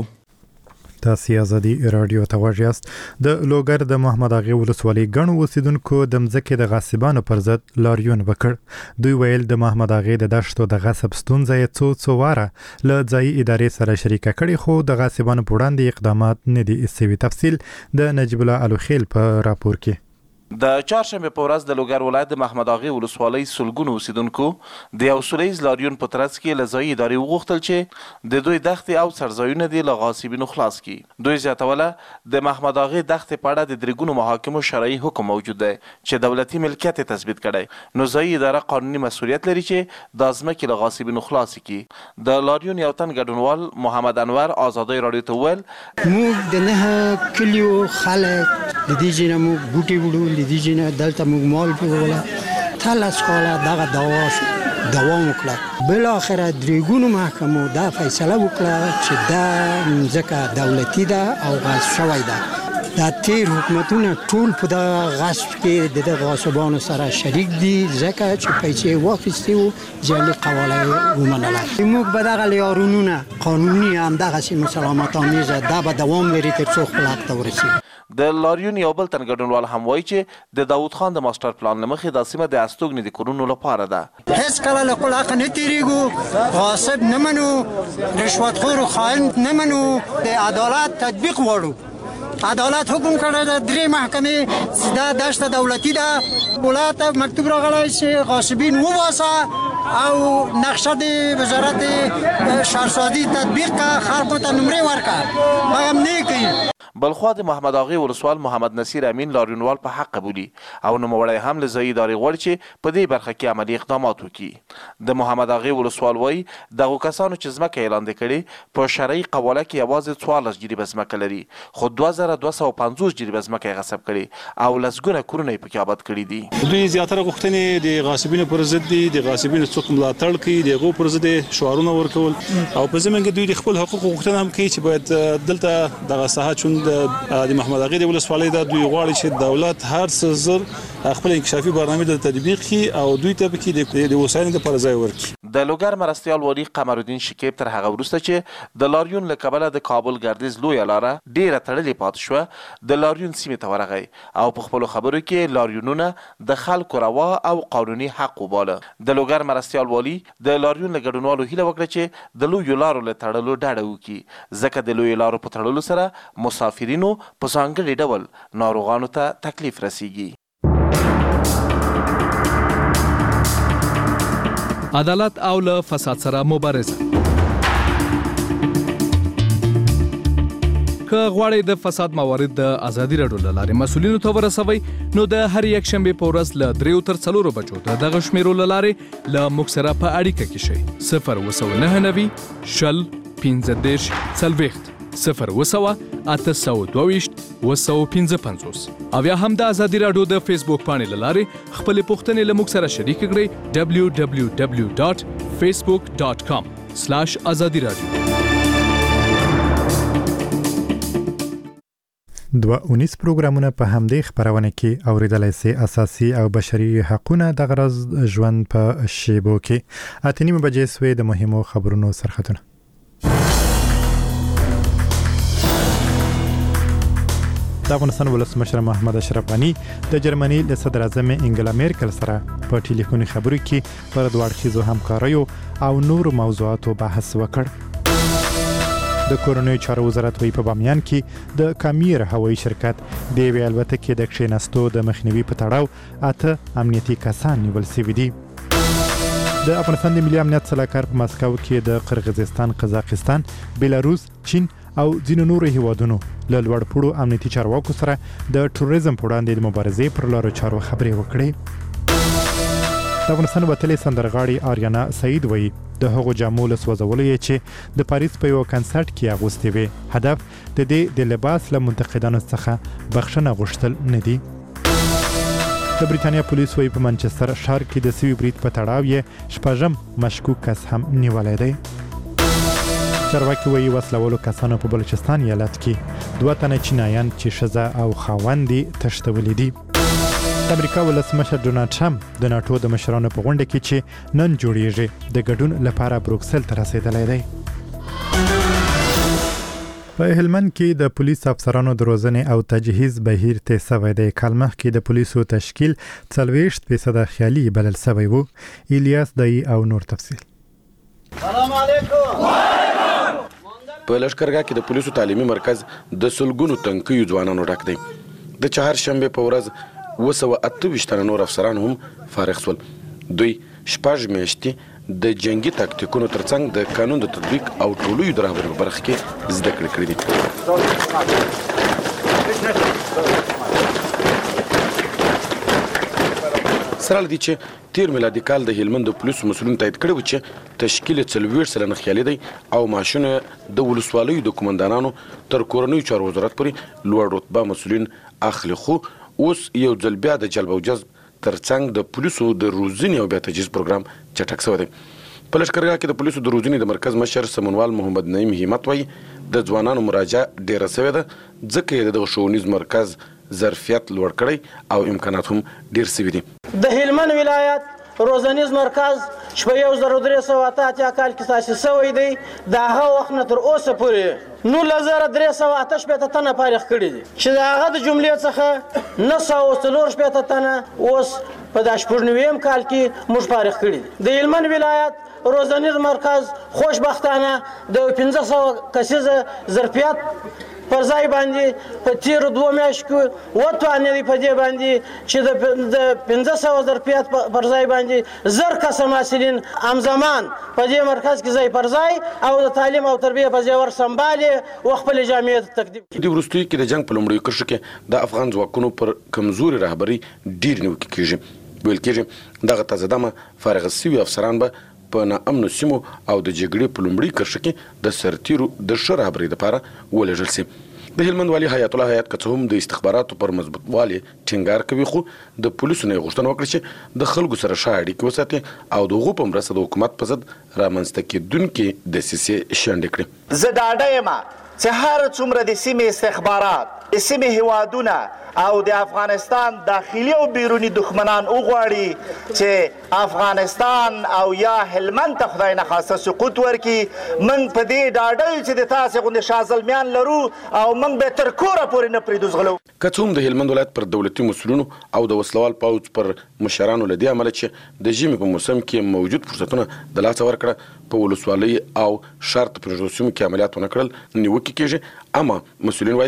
تاسې ازادي راډیو ته غوږ یاست. د لوګر د محمد اغې ولسوالۍ ګڼو اوسیدونکو د مځکې د غاصبانو پر ضد لاریون وکړ. دوی ویل د محمد اغې د دشتو د غصب ستونزه یې څو څو واره له ځایي ادارې سره شریکه کړې خو د غاصبانو په وړاندې اقدامات نه دي ایستوي. تفصیل د نجیب الله الوخیل په راپور کې. د چهارشنبې په ورځ د لوګر ولایت د محمد اغې ولسوالۍ سلګونو اوسیدونکو د یو سولیز لاریون په ترڅ کې له ځایي ادارې وغوښتل چې د دوی دښتې او څړځایونه دې له غاصبینو خلاص کړي. دوی زیاتوله د محمد اغې دښتې په اړه د درې ګونو محاکمو شرعي حکم موجود دی چې دولتي ملکیت یې تثبیت کړی نو ځایي اداره قانوني مسؤلیت لري چې دا ځمکې له غاصبینو خلاصې کړي. د لاریون یو تن ګډونوال محمد انور ازادۍ راډیو ته وویل موږ د نه کلیو خلک د دې ځای نه موږ بوټي وړو د دې ځای نه دلته موږ مال پرېوله تلس کاله دغه دوا دوام وکړه. بالاخره درې ګونو محکمو دا فیصله وکړه چې دا ځمکه دولتي ده او غصب شوی ده. دا تیر حکومتونه ټول په دغه غصب کې د دغه غاصبانو سره شریک دي ځکه چې پیسې واخیستې وو جعلي قواله یې ومنله. موږ به دغه لاریونونه قانوني همدغسې مسالمت آمیزه دا به دوام لري تر څو خپل حق ته ورسېږي. د لاریون یو بل تن ګډونوال هم وایي چې د داود خان د ماسټر پلان له مخې دا سیمه د استوګنې د کورونو لپاره ده. هیڅ کله له خپل حق نه تېرېږو، غاصب نه منو، رشوتخور و خائن نه منو، د عدالت تطبیق غواړو. عدالت حکم کړی ده درې محکمې دا دشت دولتي ده ولایت ته مکتوب راغلی چې غاصبین وباسه او نقشه د وزارت شهرسازي تطبیق کړه خلکو ته نمرې ورکړه هغه هم نه کوي. بلخوا د محمد اغې ولسوال محمد نصیر امین لاریونوال په حق قبولي او نوموړی هم له ځایي ادارې غواړي چې په دې برخه کې عملي اقدامات وکړي. د محمد اغې ولسوال وایي دغو کسانو چې ځمکه یې لاندې کړې په شرعي قواله کې یوازې څوارلس جریبه ځمکه لري خو دوه زره دوه سوه پنځوس جریبه ځمکه یې غصب کړې او لسګونه کورونه یې پکې آباد کړي دي. دوی زیاتره غوښتنې د غاصبینو پر ضد دي، د غاصبینو څوک ملاتړ کوي، د هغو پر ضد شعارونه ورکول او په ضمن کې دوی د خپل حقوقو غوښتنه هم کوي چې باید دلته دغه ساحه چون د محمد اغې د ولسوالۍ دا دوی غواړي چې دولت هر څه زر خپل انکشافي برنامه د تطبیق کړي او دوی ته پکې د وسایلو لپاره ځای ورکړي. د لوګر مرستیال والي قمرالدین شکیب تر هغه وروسته چې د لاریون له کبله د کابل ګردیز لویه لاره ډیره تړلې پاتې شوه د لاریون سیمې ته ورغی او په خپلو خبرو کې لاریونونه د خلکو روا او قانوني حق وباله. د لوګر مرستیال والي د لاریون له ګډونوالو هیله وکړه چې د لویو لارو له تړلو ډډه وکړي ځکه د لویو لارو په تړلو سره مسافرینو په ځانګړي ډول ناروغانو ته تکلیف رسیږي. عدالت او له فساد سره مبارزه. که غواړئ د فساد موارد د ازادي راډیو له لارې مسؤلینو ته ورسوئ نو د هر یک شنبې په ورځ له دریو تر څلورو بجو د دغه شمیرو له لارې له موږ سره په اړیکه کې شئ. صفر اووه سوه نهه نوي شل پنځه دېرش څلوېښت صفر اووه سوه اته سوه دوه ویشت اووه سوه پنځه پنځوس او یا هم د ازادي راډیو د فیسبوک پاڼې له لارې خپلې پوښتنې له موږ سره شریکې کړئ. ډبلیو ډبلیو ډبلیو ډاټ فیسبوک ډاټ کام سلاش ازادي راډیو. دوه اونیس پروګرامونه په همدې خبرونه کې اوریدلای سي. اساسي او بشري حقوقونه د غرض ژوند په شیبو کې اته نیمه بجې سوې د مهمو خبرونو سرخطونه. د افغانستان ولسمشر محمد اشرف غنی د جرمني له صدر اعظم انګلا میرکل سره په ټلیفوني خبرو کې پر دوه اړخیزو همکاریو او نورو موضوعاتو بحث وکړ. د کورنۍ چارو وزارت وی په بامیان کې د کامیر هوایي شرکت د یوې الوتکې د کښیناستو د مخنیوي په تړاو اته امنیتي کسان نیول شوي دي. د افغانستان د ملي امنیت سلاکار په مسکو کې د قرغیزستان، قزاقستان، بیلاروس، چین او ځینو نورو هیوادونو له لوړ پوړو امنیتي چارواکو سره د ټوریزم په وړاندې د مبارزې پر لارو چارو خبرې وکړې. د افغانستان وتلې سندرغاړي آریانا سعید وایي د هغو جامو له سوځولو یې چې د پاریس په یو کنسرت کې اغوستې وې هدف د دې د لباس له منتقدانو څخه بخښنه غوښتل نه دي. د بریتانیا پولیس وایي په منچستر ښار کې د سوي برید په تړاو یې شپږم مشکوک کس هم نیولی دی. چارواکي وایي وسلوالو کسانو په بلوچستان ایالت کې دوه تنه چینایان چې ښځه او خاوند یې تښتولي دي. د امریکا ولسمشر ډونالډ ټرمپ د ناټو د مشرانو په غونډه کې چې نن جوړیږي د ګډون لپاره بروکسل ته رسیدلی دی. په هلمند کې د پولیس افسرانو د روزنې او تجهیز بهیر تیز شوی دی. کال مخکې د پولیسو تشکیل څلوېښت فیصده خیالي بلل شوی و. الیاس دای او نور تفصیل. سلام علیکم. په لشکرګاه کې د پولیسو تعلیمي مرکز د سلګونو تنکیو ځوانانو ډک دی. د چهارشنبه په ورځ اووه سوه اته ویشت تنه نور افسران هم فارغ شول. دوی شپږ میاشتې د جنگي تاکتیکونو ترڅنګ د قانون د تطبیق او ټولوي د رهبرۍ په برخه کې زده کړې کړې دي. سره لدی چې تیر میلادي کال د هلمند د پولیسو مسؤلین تایید کړی و چې تشکیل څلوېښت سلنه خیالي دی او معاشونه د ولسوالیو د قومندانانو تر کورنیو چارو وزارت پورې لوړ رتبه مسؤلین اخلي. خو اوس یو ځل بیا د جلب او جذب ترڅنګ د پولیسو د روزنې او بیا تجهیز پروګرام چټک شوی دی. په لشکرګاه کې د پولیسو د روزنې د مرکز مشر سمونوال محمد نعیم همت وایي د ځوانانو مراجعه ډیره شوې ده ځکه یې دغه ښوونیز مرکز ظرفیت لوړ کړی او امکانات هم ډیر شوي دي. د هلمند ولایت روزنیز مرکز شپه یو زر درې سوه اته اتیا کال کې تاسیس شوی دی. د هغه وخت نه تر اوسه پورې نولس زره درې سوه اته شپېته تنه فارغ کړي دي چې د هغه د جملې څخه نهه سوه څلور شپېته تنه اوس په دا شپږ نویم کال کې موږ فارغ کړي دي. د هلمند ولایت روزنیز مرکز خوشبختانه د پنځه سوه کسیزه ظرفیت پر ځای باندې په تیرو دوه میاشتو کې وتوانېدی په دې باندې چې د پنځه سوه ظرفیت پر ځای باندې زر کسه محصلین همزمان په دې مرکز کې ځای پر ځای او د تعلیم او تربیه په ځای ورسمبالې و خپلې جامعې ته تقدیم کړي. د وروستیو کې د جنګ په لومړیو کرښو کې د افغان ځواکونو پر کمزوري رهبري ډېر نیوکې کېږي. ویل کېږي دغه تازه دمه فارغ شوي افسران به په ناامنو سیمو او د جګړې په لومړي کرښه کې د سرتیرو د ښه رهبرۍ لپاره ولېږل شي. د هلمند والي حیات الله حیات که څه هم د استخباراتو پر مضبوطوالي ټینګار کوي خو د پولیسو نه یې غوښتنه وکړه چې د خلکو سره ښه اړیکې وساتي او د هغو په مرسته د حکومت په ضد رامنځته کېدونکې دسیسې شنډې کړي. زه ډاډه یم چې هر څومره د سیمې استخبارات د سیمې هیوادونه او د افغانستان داخلي او بیرونی دښمنان وغواړي چې افغانستان او یا هلمند ته خدای نخواسته سقوط ورکړي موږ په دې ډاډه یو چې د تاسې غوندې شازلمیان لرو او موږ به تر کوره پورې نه پرېږدو زغلو. که څه هم د هلمند ولایت پر دولتي مسؤلینو او د وسلوال پوځ پر مشرانو له دې امله چې د ژمي په موسم کې موجود فرصتونه د لاسه ورکړه په ولسوالۍ او شرط پرېږدو سیمو کې عملیات ونه کړل نیوکې کېږي. اما مسؤلین وایي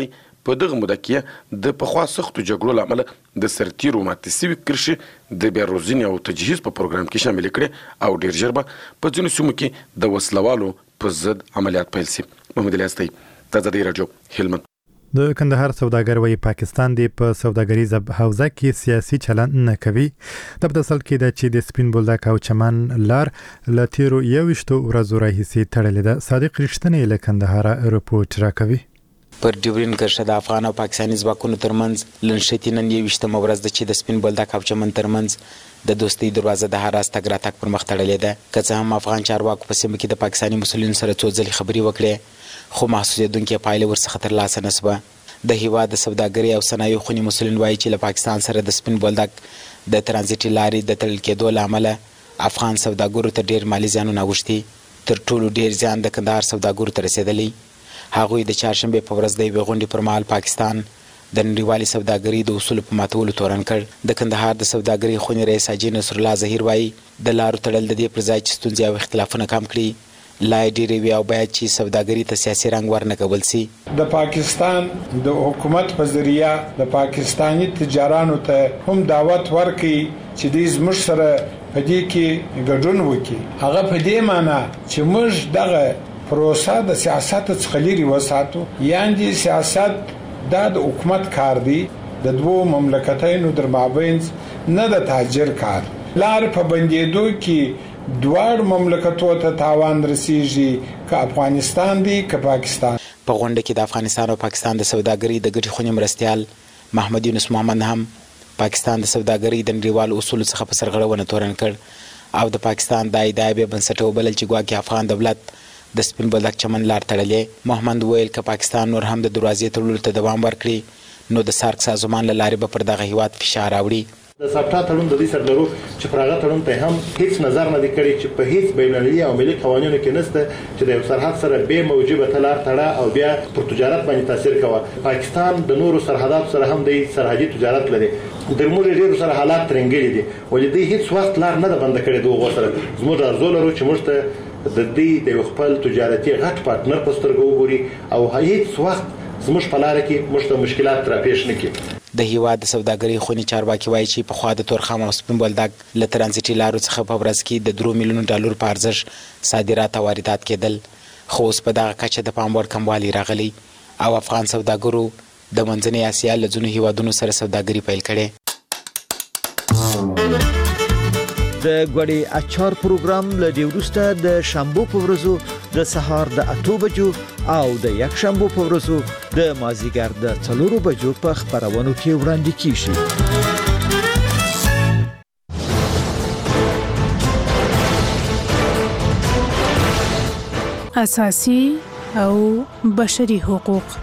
په دغه موده کې د پخوا سختو جګړو له امله د سرتیرو ماتې سوي کرښې د بېروزنې او تجهیز په پروګرام کې شامل کړي او ډېر ژر به په ځینو سیمو کې د وسلوالو په ضد عملیات پیل شي. محمد الیاس دی، ازادي راډیو، هلمند. د کندهار سوداګر وایي پاکستان دی په سوداګریزه حوزه کې سیاسي چلند نه کوي. د بدسل کې د چې د سپین بولدک او چمن لار ل تیرو یوشتو ورځو راهیسې تړلې ده. صادق رښتینی له کندهار رپورټ راکوي. پر ډیورین کرښه د افغان او پاکستاني ځواکونو ترمنځ لنډشتي نن یویشتمه ورځ ده چې د سپین بولدک او چمن ترمنځ د دوستۍ دروازه د هر راز تګ راتګ پر مخ تړلې ده. که څه هم افغان چارواکو په سیمه کې د پاکستاني مسؤلینو سره څو ځلې خبرې وکړې، خو محسوسېدونکې پایلې ورڅخه ترلاسه نه شوه. د هیواد د سوداګرۍ او صنایعو خونې مسؤلین وایي چې له پاکستان سره د سپین بولدک د ترانزیټي لارې د تړل کېدو له امله افغان سوداګرو ته ډېر مالي زیانونه اوښتي. تر ټولو ډېر زیان د کندهار سوداګرو ته رسېدلی. هغوی د چهارشنبې په ورځ د یوې غونډې پر مهال پاکستان د نړیوالې سوداګرۍ د اصولو په ماتولو تورن کړ. د کندهار د سوداګرۍ خونې رئیس حاجي نصر الله ظهیر وایي د لارو تړل د دې پر ځای چې ستونزې او اختلافونه کم کړي لا ډېرې وي او باید چې سوداګري ته سیاسي رنګ ورنه کول شي. د پاکستان د حکومت په ذریعہ د پاکستاني تجارانو ته هم دعوت ورکړي چې دوی زموږ سره په دې کې ګډون وکړي. هغه په دې معنی چې موږ دغه پروسه د سیاست څخه لرې وساتو، یعنې سیاست دا د حکومت کار دی، د دوو مملکتونو در مابین نه د تاجر کار. لار په بندېدو کې دوړ مملکتو ته تاوان رسیږي، که افغانستان دی که پاکستان. په غونډه کې د افغانستان او پاکستان د سوداګرۍ د ګټې خونې مرستیال محمد یونس محمد هم پاکستان د سوداګرۍ د نړیوالو اصولو څخه په سرغړونه تورن کړ او د پاکستان دا ادعا بې بنسټه وبلل چې ګواکې افغان دولت د سپین بولدک چمن لار تړلې. محمد ویل که پاکستان نور هم د دروازې تړلو ته دوام ورکړي نو د سارک سازمان له لارې به پر دغه هیواد فشار راوړي. د سپټا تړون د دې سره لرو چې پر هغه تړون ته هم هیڅ نظر نه دی کړی چې په هیڅ بین المللي او ملي قوانینو کې نشته چې د یو سرحد سره به موجبه تلار تړه او بیا پر تجارت باندې تاثیر کوي. پاکستان د نورو سرحدات سره هم د سرحدي تجارت لري. د موږ ډېر سره حالات ترنګلي دي ولې د هیڅ وخت لار نه بند کړي دوه سره. زموږ ارزو لرو چې موږ ته د دې د خپل تجارتي غټ پارتنر په سترګو وګوري او هیڅ وخت زموږ په لار کې موږ ته مشکلات را پیښ نه کړي. د هیواد د سوداګرۍ خونې چارواکي وایي چې پخوا د تورخم او سپین بولدک له ترانزیټي لارو څخه په ورځ کې د درو میلیونو ډالر په ارزښت صادرات او واردات کېدل، خو اوس په دغه کچه د پام وړ کموالی راغلی او افغان سوداګرو د منځنۍ اسیا له ځینو هیوادونو سره سوداګري پیل کړې. د غوړي اچار پروګرام له دې وروسته د شنبه په ورځو د سهار د اته بجو او د یک شنبه په ورځو د مازیګر د څلورو بجو په خبرونو کې وړاندې کیږي. اساسي او بشري حقوق.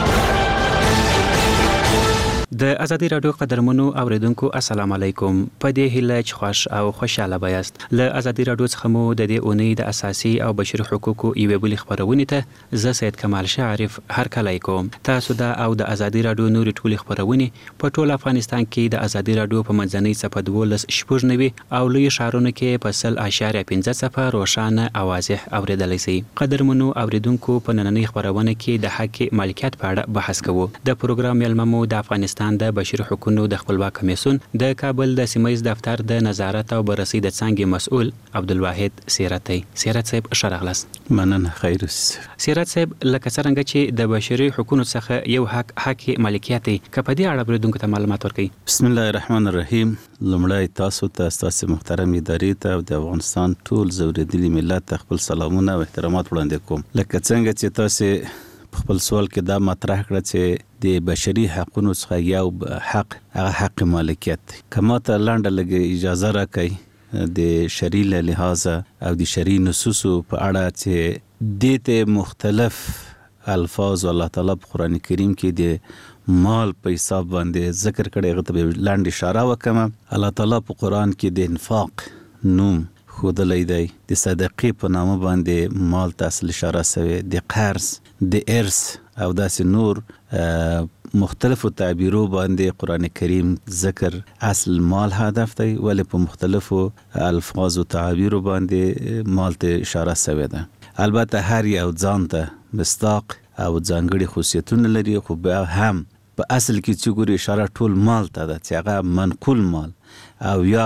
د ازادي راډیو قدرمنو اوریدونکو السلام علیکم. په دې هیله چې خوش او خوشاله بایاست. له ازادي راډیو څخه مو د دې اونۍ د اساسي او بشري حقوقو یوې بلې خبرونې ته زه سید کمال شاعرف هرکلی کوم. تاسو د او د ازادي راډیو نورې ټولې خبرونې په ټول افغانستان کې د ازادي راډیو په منځنۍ صفحه دولس شپږ نوي او لوی ښارونو کې په سل اشاریه پنځه صفحه روښانه او واضح اوریدلی شئ. قدرمنو اوریدونکو په نننۍ خبرونه کې د حق مالکیت په اړه بحث کوو. د پروګرام مېلمه مو د افغانستان د بشري حقوقو د خپلواک کمیسیون د کابل د سیمه ییز دفتر د نظارت او بررسي د څانګې مسؤل عبدالواحد سیرتي. سیرت صاحب ښه راغلاست. مننه. خیر سیرت صاحب لکه څرنګه چې د بشري حقوقو څخه یو حق حق مالکیت دی، که په دې اړه بریدونکو ته معلومات ورکړئ. بسم الله الرحمن الرحیم. لومړی تاسو ته تاسو محترم ادارې ته او د افغانستان ټول زوریدلي ملت ته خپل سلامونه او احترامات وړاندې کوم. لکه څنګه چې تاسو خپل سوال کې دا مطرح کړه چې د بشري حقوقو څخه یو حق هغه حق مالکیت. کما ته لاندې لګي اجازه راکړئ د شرعي له لحاظه او د شرعي نصوصو په اړه چې دته مختلف الفاظ الله تعالی په قران کریم کې د مال په حساب باندې ذکر کړي. هغه ته لاندې اشاره وکم. الله تعالی په قران کې د انفاق نوم خودلې دی، د صدقې په نامه باندې مال ته اصل اشاره شوی، د قرض، د ارث او داسې نور مختلفو تعبیرو باندې قرآن کریم ذکر اصل مال هدف دی، ولی په مختلفو الفاظ و تعبیرو باندې مال ته اشاره شوی ده. البته هر یو ځان ته مصداق او ځانګړي خصوصیتونه لري، خو بیا هم په اصل کې چې ګوري اشاره ټول مال ته ده چې هغه منقول مال او یا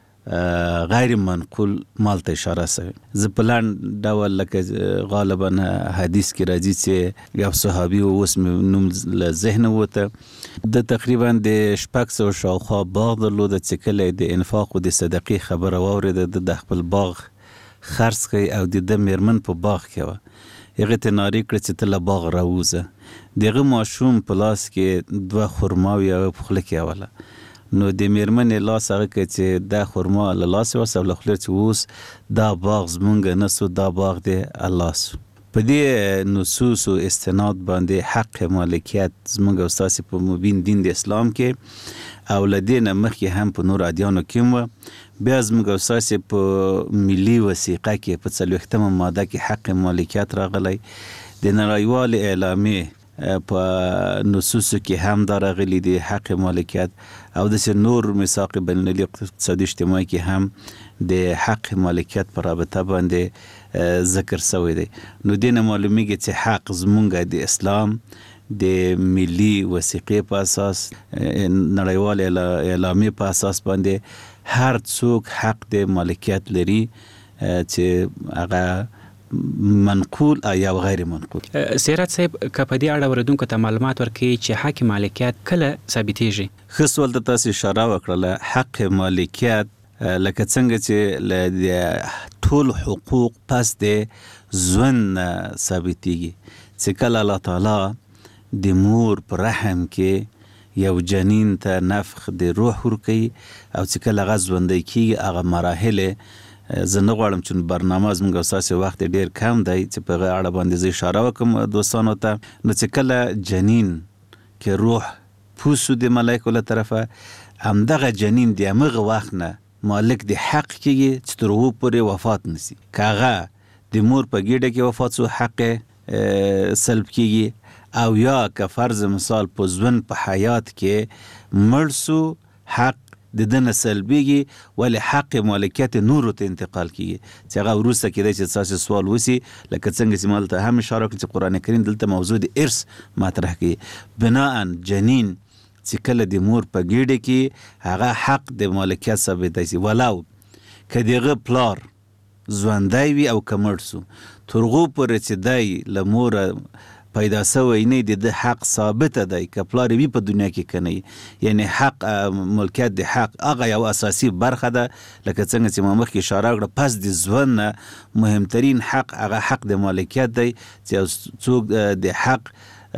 غیر منقول مال ته اشاره شوی. زه په لاندې ډول لکه غالبا حدیث کې راځي چې یو صحابي اوس مې نوم له ذهنه وته، د تقریبا د شپږ سوه شاوخوا باغ درلوده چې کله د انفاق او د صدقې خبره واورېده د خپل باغ خرڅ کړي او د ده مېرمن په باغ کې وه، هغې ته نارې کړه چې ته له باغ راووځه. د هغه ماشوم په لاس کې دوه خرماوې هغه په خوله کې اوله، نو د مېرمنې لاس هغه کړه چې دا خرما له لاسه ورسه او له خولې چې اوس دا باغ زمونږ نه سو، دا باغ د الله سو. په دې نصوص او استناد باندې حق مالکیت زمونږ او ستاسې په مبین دین د اسلام کې او له دې نه مخکې هم په نور ادیانو کې وه. بیا زمونږ او ستاسې په ملي وثیقه کې په څلوېښتمه ماده کې حق مالکیت راغلی، د نړیوالې اعلامیې په نصوصو کې هم دا راغلی دی حق مالکیت، او داسې نور میثاق بین المللي اقتصادي اجتماعي کې هم د حق مالکیت په رابطه باندې ذکر شوی دی. نو دې نه معلومیږي چې حق زمونږ د اسلام د ملي وثیقې په اساس، نړیوال اعلامیې په اساس باندې هر څوک حق د مالکیت لري چې هغه منقول یا غیر منقول. سیرت صاحب که په دې اړه اوریدونکو ته معلومات ورکړي چې حق مالکیت کله ثابتېږي؟ ښه سوال ته تاسې اشاره وکړله. حق مالکیت لکه څنګه چې له د ټول حقوق پس د ژوند نه ثابتېږي، چې کله الله تعالی د مور په رحم کې یو جنین ته نفخ د روح ورکوي او چې کله هغه ژوندی کېږي هغه مراحل زه نه غواړم چې برنامه زموږ او ستاسې وخت ډېر کم دی چې په هغه اړه باندې زه اشاره وکړم دوستانو ته. نو چې کله جنین کې روح پوسو د ملایکو له طرفه، همدغه جنین د همغه وخت نه مالک د حق کېږي چې تر هغو پورې وفات نشي. که هغه د مور په ګېډه کې وفات سو حق سلب کېږي، او یا که فرض مثال په ژوند په حیات کې مړ سو حق د ده نه سلبېږي، ولې حق مالکیت نورو ته انتقال کېږي چې هغه وروسته کېدای چې ستاسې سوال وسي، لکه څنګه چې ما دلته هم اشاره وکړه چې قرآن کریم دلته موضوع د ارث مطرح کوي. بناءً جنین چې کله د مور په ګېډه کې هغه حق د مالکیت ثابتی شي، ولو که د هغه پلار ژوندی وي او که مړ سو، تر هغو پورې چې دی له موره پیدا سوی نه د ده حق ثابته دی، که پلار وي په دنیا کې که نه. یعنی حق ملکیت د حق هغه یو اساسي برخه ده، لکه څنګه چې ما مخکې اشاره وکړه پس د ژوند نه مهمترین حق هغه حق د مالکیت دی چې څوک د حق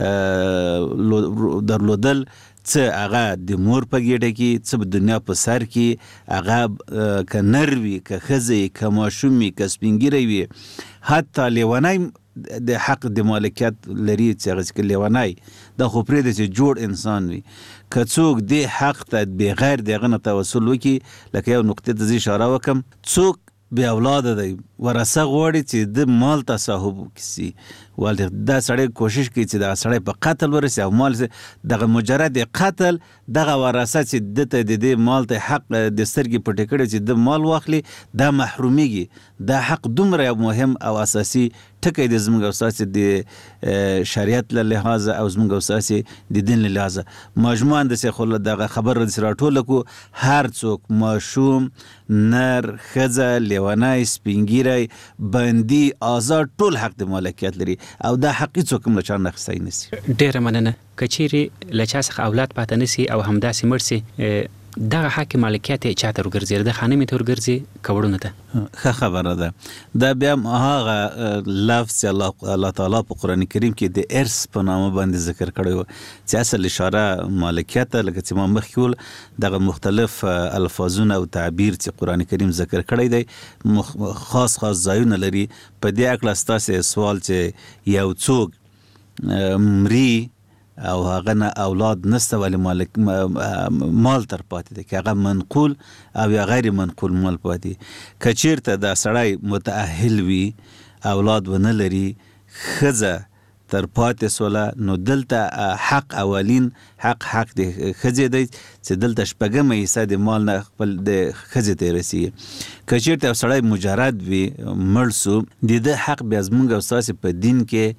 درلودل، څه هغه د مور په ګېډه کې، څه په دنیا په سر کې، هغه که نر وي، که ښځه، که ماشوم وي، که سپین ږیری وي، حتی لیونی د حق د مالکیت لري چې هغه چې لیونی دا خو پرېږده چې جوړ انسان وي. که څوک دې حق ته بغیر د هغه نه توسل وکړي، لکه یو نقطې ته زه اشاره وکړم، څوک بې اولاده دی، ورثه غواړي چې د مال تصاحب کړي، ولې دا سړی کوشش کوي چې دغه سړی په قتل ورسي او مال دغه مجرد قتل دغه ورثه چې ده ته د دې مال ته حق د سترګې پټې کړي چې د مال واخلي، دا محرومیږي. دا حق دومره یو مهم او اساسي ټکی دی زموږ او ستاسې د شریعت له لحاظه او زموږ او ستاسې د دین له لحاظه. مجموعاً داسې خو دغه خبر داسې راټوله کړو، هر څوک ماشوم، نر، ښځه، لیونی، سپین ږیری، بندي، آزاد، ټول حق د مالکیت لري او دا حق هېڅوک هم له چا نه اخیستی نشي. ډېره مننه. که چیرې له چا څخه اولاد پاته نشي او همداسې مړ سي، دغه حق مالکیت یې چاته ورګرځي؟ د خانمې ته ورګرځي که وړونه ته؟ ښه خبره ده. دا بیا هغه لفظ چې الله تعالی په قرآن کریم کې د ارث په نامه باندې ذکر کړی و چې اصل اشاره مالکیت ته، لکه چې ما مخکې ویل دغه مختلف الفاظونه او تعبیر چې قرآن کریم ذکر کړی دی خاص خاص ځایونه لري. په دې هکله ستاسې سوال چې یو څوک مري او هغه نه اولاد نسته ولې مالک مال تر پاتې دی، که هغه منقول او یا غیر منقول مال پاتې. که چیرته دا سړی متأهل وي، اولاد ونه لري، ښځه تر پاتې سوله، نو دلته حق اولین حق حق د ښځې دی چې دلته شپږمه حصه د مال نه خپل د ښځې ته رسیږي. که چیرته یو سړی مجرد وي، مړ سو، د ده حق بیا زموږ او ستاسې په دین کې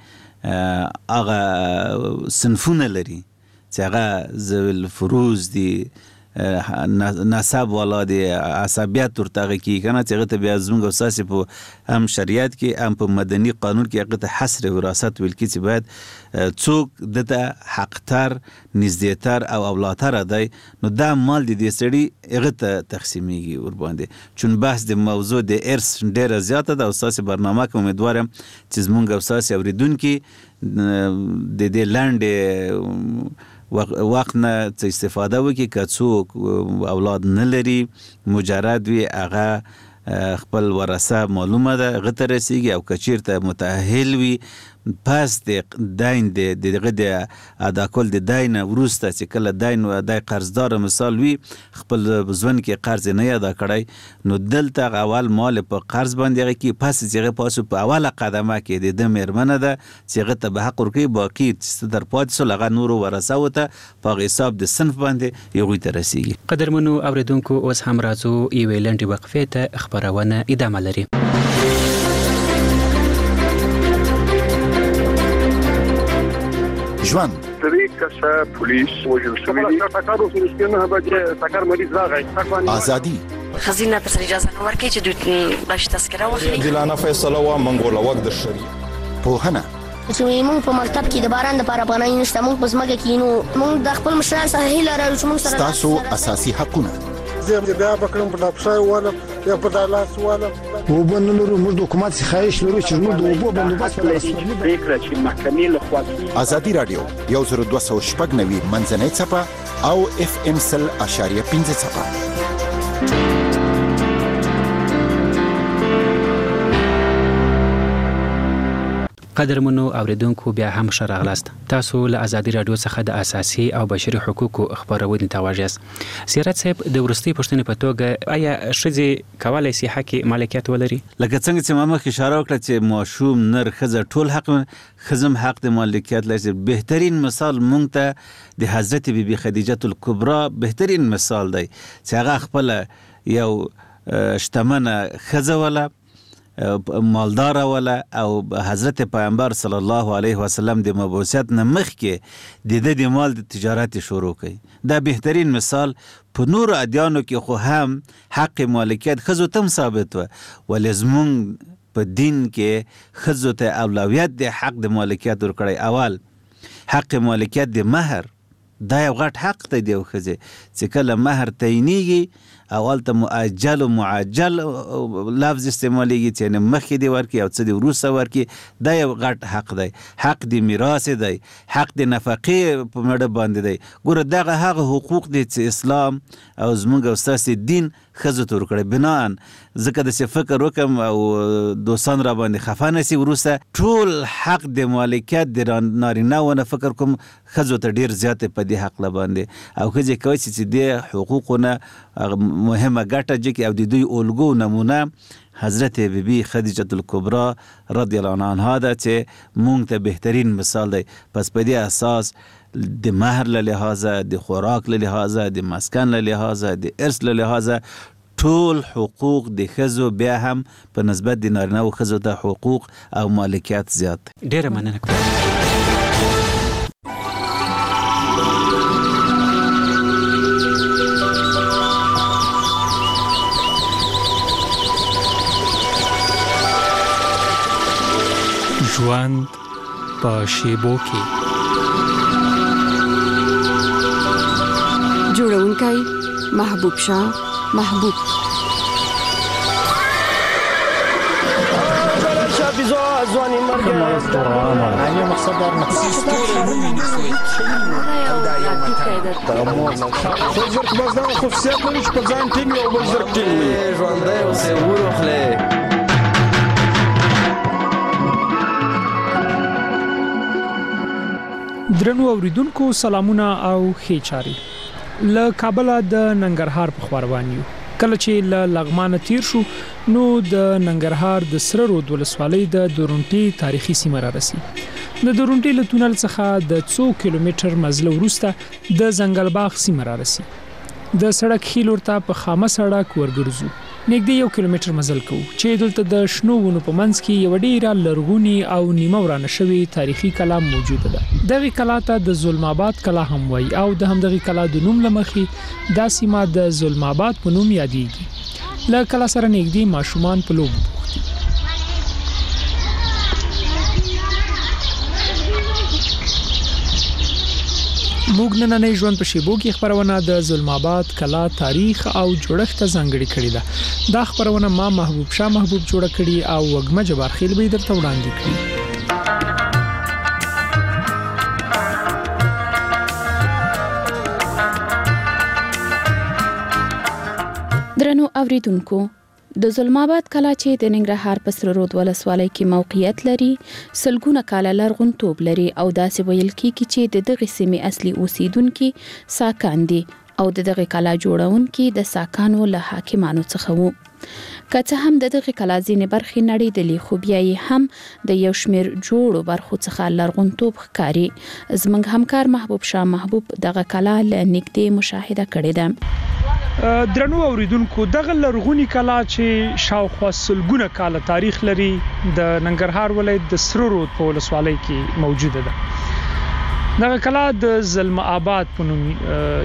هغه صنفونه لري چې هغه ذوي الفروز دي نسب والا دي عصبیت ورته کی کنه چې هغه ته بیا زموږ اساسي په هم شریعت کې هم په مدني قانون کې هغه ته حصر وراثت ویل کی چې باید څوک دته حقتر نږدېتر او اولادتر دی نو دا مال دي د سړي هغه ته تقسیمیږي ور باندې چون بحث د موضوع د ارث ډیره زیاته ده او اساسي برنامه کې امیدوارم چې زموږ اساسي اوریدونکو د دې لاندې وقت نه څه استفاده وکړي که څوک اولاد نه لري مجرد وي هغه خپل ورثه معلومه ده هغه ته رسیږي او که چیرته متأهل وي پس د دین د دغه د ادا کول د دین وروسته چې کله دین و د قرضدار مثال وي خپل ځوان کې قرض نه ادا کړی نو دلته اول مال په قرض باندې کې پس چې هغه پاسو په اوله قدمه کې د د مېرمنه ده چې هغه ته به حق ورکړي باقي در پاتې سو لغه نور ورثه وته په حساب د صنف باندې یو ته رسیږي. قدرمنو اوریدونکو اوس هم راځو یوې لنډې وقفې ته خبرونه ادامه لري. ژوند درې کسه پولیس وژل شوي دي ټاکارو سره نه به ټاکار مریض راغی ازادي خزینه تر اجازه نه ورکړي چې دوی باش تذکره واخلي دلانه فیصله وا منګول وخت د شری پوهنه چې موږ په مکتب کې د باران د لپاره پناه نشته موږ په ځمکه کې نو موږ د خپل مشران سره هیله لرو چې موږ سره تاسو اساسي حقونه زه بیا بکرم په لاپشای والا یا په دالاس والا وبنلرو موږ د حکومت څخه خواهش لرو چې موږ د اوبو بندوبست ولرو فکر چې محکمې له خوا ازادي رادیو یو زر دوه سوه شپږ نوي منځنۍ څپه او اف ام سل اشاریه پنځه څپه. قدرمنو اوریدونکو بیا هم ښه راغلاست. تاسو له ازادي رادیو څخه د اساسي او بشري حقوقو خبرونه ته واجیاست. سیرت صاحب د ورستي پښتنې په توګه آیا ښځې کولای شي حق مالکیت ولري؟ لکه څنګه چې ما مخکې اشاره وکړه چې ماشوم نر ښځه ټول حق ښځم حق د مالکیت لري. بهترین مثال مونږ ته د حضرت بی بی خدیجه الکبرا بهترین مثال دی چې هغه خپل یو شتمنه ښځه ولا مالدار ولا او حضرت پیغمبر صلی الله علیه وسلم د مبعوثیت نه مخکې د د مال د تجارت شروع کړي. دا بهترین مثال په نور ادیانو کې خو هم حق مالکیت ښځو ته ثابت و ولې زمونږ په دین کې ښځو ته اولویت د حق د مالکیت ورکړی. اول حق مالکیت د مهر دا یو غټ حق دی د ښځې چې کله مهر تعینېږي اول ته مؤجل او معجل لفظ استعمالېږي چې نه مخکې دی ورکړي او څه دی وروسته ورکړي. دا یو غټ حق دی. حق د میراث دی، حق د نفقې په مړه باندې دی. ګوره دغه هغه حقوق دي چې اسلام او زموږ او ستاسې دین ښځو ته ورکړی. بناً ځکه داسې فکر وکړم او دوستان را باندې خفه نه سي وروسته ټول حق د مالکیت د نارینه ونه فکر کوم ښځو ته ډېر زیات په دې حق باندې او ښځې کولی شي چې د حقوقونه مهمه ګټه جکي او د دوی الګو نمونه حضرت بی بی خدیجه الکبرا رضی الله عنها ده چې مونږ ته بهترین مثال دی. پس په دې اساس د مهر له لحاظه، د خوراک له لحاظه، د مسکن له لحاظه، د ارث له لحاظه ټول حقوق د ښځو بیا هم په نسبت د نارینه او ښځو ته حقوق او مالکیت زیات. ډیره مننه کوم. ژوند په شیبو کې جوړونکی محبوب شاه محبوب ځواني مرګ یو مقصد در مقصد زرق باز دا خصوصیت لري چې په ځان ټینګ او بل زرق ټینګ وي. ژوندی اوسې وروخلې درنو اوریدونکو سلامونه او ښې چاري. له کابل د ننګرهار په خوا روان یو. کله چې له لغمان تیر شو نو د ننګرهار د سره رود ولسوالۍ د دورونټي تاریخي سیمه را رسي. د دورونټي له تونل څخه د څو کیلومتر مزل وروسته د ځنګل باغ سیمه را رسي. د سړک خیلور ته په خامه سړک ورګرځو نږدې یو کیلومتر مزل کوو چې دلته د شنو ونو په منځ کې یو ډیره لرغونی او نیمه ورانه شوی تاریخي کلا موجوده ده. دغه کلا ته د ظلم آباد کلا هم وایي او د همدغه کلا د نوم لمخې دا سیمه د ظلم آباد په نوم یادېږي. له کلا سره نږدې ماشومان په لوبو بوخت دي. موږ نننۍ ژوند په شیبو کې خبرونه د ظلم آباد کلا تاریخ او جوړښت ته ځانګړې کړې ده. دا خبرونه ما محبوب شاه محبوب جوړه کړې او وګمه جبار خیل به درته وړاندې کړي. درنو اوریدونکو، د ظلم آباد کلا چې د ننګرهار په سره رود ولسوالۍ کې موقعیت لري سلګونه کاله لرغونتوب لري او داسې ویل کېږي چې د دغه سیمې اصلي اوسیدونکو ساکان دي او د دغه کلا جوړونکو د ساکانو له حاکمانو څخه وو. که هم د دغه کلا ځینې برخې نړیدلې خو بیا یې هم د یو شمېر جوړو برخو څخه لرغونتوب ښکاري. زموږ همکار محبوب شاه محبوب دغه کلا له نږدې مشاهده کړې ده. درنو اوریدونکو، دغه لرغونی کلا چې شاوخوا سلګونه کاله تاریخ لري د ننګرهار ولایت د سره رود په ولسوالۍ کې موجوده ده. دغه کلا د ظلم آباد په نوم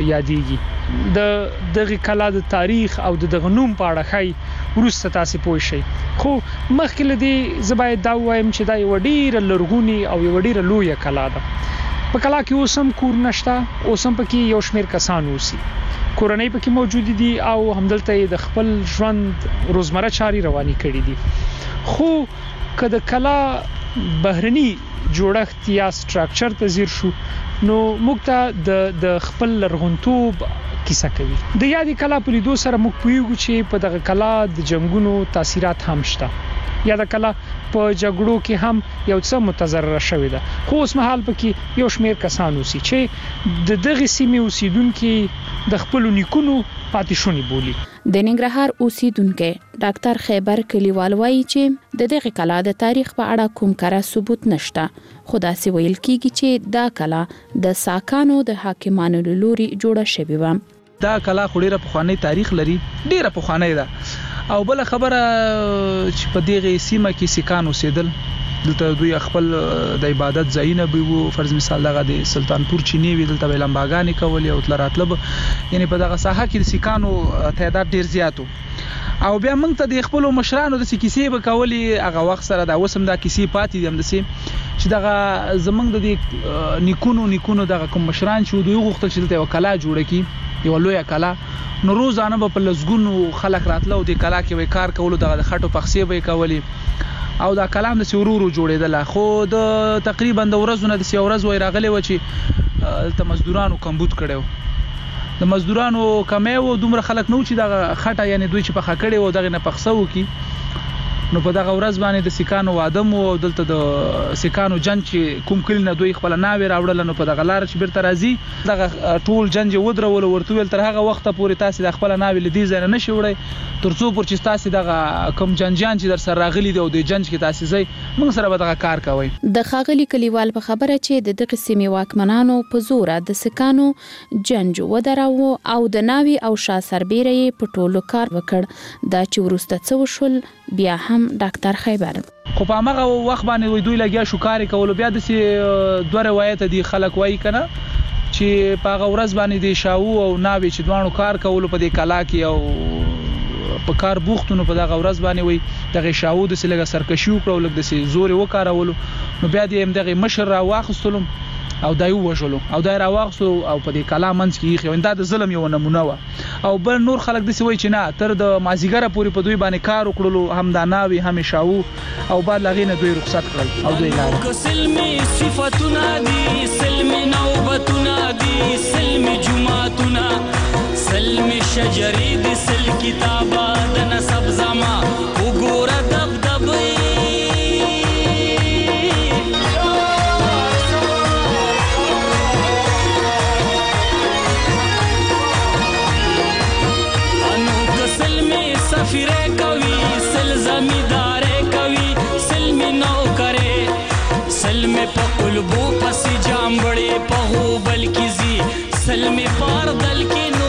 یادېږي. د دغه کلا د تاریخ او د دغه نوم په اړه خی ورسته تاسو پوه شئ. خو مخکې لدی زبای دا وایم چې دا یو ډیره لرغونی او یو ډیره لویه کلا ده. په کلا کې اوسم کور نشته، اوسم پکې یو شمېر کسان اوسي. کورنۍ پکې موجود دي او همدلته د خپل ژوند روزمره چاري رواني کړې دي. خو که د کلا بهرني جوړښت یا سټراکچر ته ځیر شو نو موږ ته د د خپل لرغونتوب کیسه کوي. د یادې کلا په لیدو سره موږ پوهیږو چې په دغه کلا د جنگونو تاثیرات هم شته یا د کلا په جګړو کې هم یو څه متضرره شوې ده. خو اوس مهال پکې یو شمېر کسان اوسي چې د دغه سیمې اوسیدونکو د خپل نیکونو پاتې شونی بولی. د ننګرهار اوسیدونکو ډاکټر خیبر کلیوال وایي چې د دغه کلا د تاریخ په اړه کوم کره ثبوت نشته، خو دا سی ویل کیږي چې دا کلا د ساکانو د حاکمانو لوري جوړه شوې و. دا کلا خوريره پخوانی تاریخ لري، ډیره پخوانی ده. او بل خبره چې په دغه سیمه کې سکان اوسېدل، دلته دوی خپل د عبادت ځایونه به وو. فرض مثال دغه د سلطانپور چینی وی دلته لمباګانی کولې او تل راتلب، یعنی په دغه ساحه کې د سکانو تعداد ډیر زیاتو. او بیا موږ ته د خپل مشرانو د کیسې به کولې هغه وخت سره دا وسم دا کیسې پاتې دي هم د سي چې دغه زمنګ د نیکونو نیکونو دغه کوم مشران چې دوی غوښتل چې دلته وکلا جوړه کی یو لوی کلا. نو روزانه به په لزګونو خلک راتلو د کلا کې وای کار کولو دغه خټو پخسي به کولی او دا کلام د سورورو جوړېدل. خو د تقریبا د ورځونه د سی ورځ وای راغلی و چې د مزدورانو کمبود کړو. د مزدورانو کمې و دومره خلک نو چې دغه خټه یعنی دوی چې په خکړې و دغه نه پخسو کی. نو په دغه ورځ باندې د سکانو وادم او دلته د سکانو جن چې کوم کلی نه دوی خپل ناوي راوړل. نو په دغه لار چې بیرته راځي دغه ټول جنج ودرول ورته تر هغه وخت پورې تاسو د خپل ناوي لدی ځای نه شي وړي ترڅو پر چې تاسو دغه کوم جنجان چې در سره راغلي دی او د جنج کې تاسو ځای موږ سره به دغه کار کوي. د خاغلی کلیوال په خبره چې د دغه سیمې واکمنانو په زور د سکانو جنج ودراو او د ناوي او شاه سربېره په ټولو کار وکړ. دا چې ورسته څو شول بیا هم ډاکټر خیبر خو په هغه وخت باندې دوی لګیا شو کار کول. بیا د سي دوه روایت دي خلک وایي کنه چې په هغه ورځ باندې د شاو او ناوي چې دوانو کار کول په دې کلا کې او په کار بوختونو په دغه ورځ باندې وي دغه شاو د سلګه سرکشي وکړو لګ د سي زور وکارولو. نو بیا دې هم دغه مشر را واخستلم او دایو وژلو او دای را واخستو او په دې کلا منځ کې خو انده د ظلم یو نمونه و. او بل نور خلک د سی وای چې نه تر د مازیګره پوری په دوی باندې کار وکړلو هم دا ناوي هم شاو او بعد لغینه دوی رخصت کړل او دوی لاړ. سلمي صفاتنا دي سلمي نوبتنا دي سلمي جمعتنا سلمي شجري دي سل کتابه د نسب زما وګوره دبدبي سفیره کوي سل زمیداره کوي سلمی نو کرے سلمی په قلبو پس جام بڑے په هو بلکی زی سلمی پار دل کې نو. درنو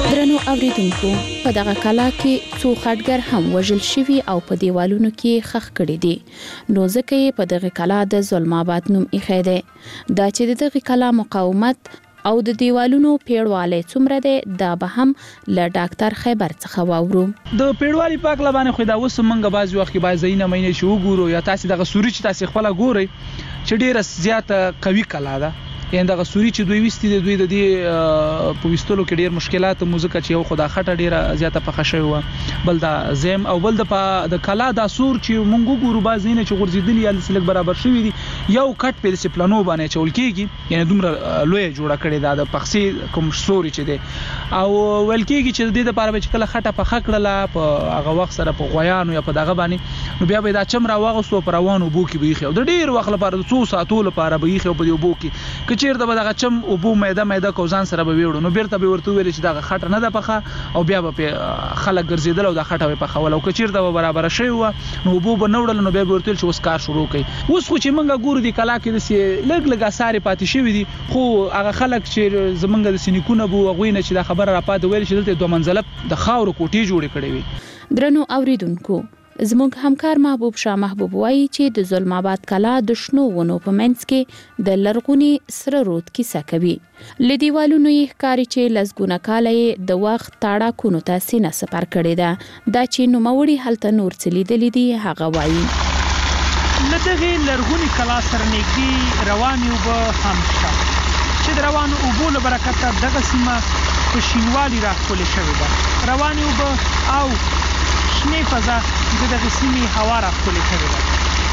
اوریدونکو په دغه کلا کې څو خټګر هم وژل شوي او په دیوالونو کې خښ کړي دي نو ځکه یې په دغه کلا د ظلم آباد نوم ایښی دی دا چې د دغه کلا مقاومت او د دیوالونو پیړوالی څومره دی دا به هم له ډاکټر خیبر څخه واورو د پیړوالي په اړه باندې خو دا اوس موږ بعض وخت کې بعض ځایونه مینې چې وګورو یا تاسو دغه سوري چې تاسو خپل ګورئ چې ډیره زیاته قوي کلا ده یعنی دغه سوري چې دوی وستي د دوی د دې په وستلو کې ډیر مشکلات موزیکا چې یو خدا خټه ډیره زیاته پخه شوی و بل دا زم او بل د د کلا د سور چې مونږ ګورو بازینه چې غورځیدلی یا سلک برابر شوی دي یو کټ په ډیسپلینو باندې چول کیږي یعنی دومره لوی جوړه کړی دا د پخسي کوم سوري چې دی او ول کیږي چې د دې لپاره چې کله خټه پخه کړله په هغه وخت سره په غویانو یا په دغه باندې نو بیا به دا چمرا واغستو پر روانو بو کې به خو د ډیر وخت لپاره د څو ساعتو لپاره به خو په دې بو کې چیرته به دغه چم او بو میده میده کوزان سره به ویړو نو بیرته به ورته ویل چې دغه خټه نه ده پخه او بیا به خلک ګرځیدل او د خټه به پخول او چیرته به برابر شي و نو بو به نوړل نو بیا به ورته چې اوس کار شروع کړي اوس خو چې منګه ګورو دی کلا کې د لګ لګ اثر پاتې شوی دي خو هغه خلک چې زمونږ د سینیکونه بو غوینه چې د خبره را پاتې ویل چې دلته دوه منزله د خاور کوټي جوړ کړي وي درنو اوریدونکو زموږ همکار محبوب شاه محبوب وایي چې د ظلم آباد کلا د شنو ونو په منځ کې د لرغوني سره رود کیسه کوي له دیوالونو یې ښکاري چې لسګونه کاله یې د وخت تاړاکونو ته سینه سپر کړې ده دا چې نوموړي هلته نور څه لیدلي دي هغه وایي له دغې لرغوني کلا سره نږدې روانې اوبه هم شته چې د روانو اوبو له برکته دغه سیمه په شینوالي راښکلې شوې ده روانې اوبه او شنې فضا د دغه سیمې هوا راښکلې کړې ده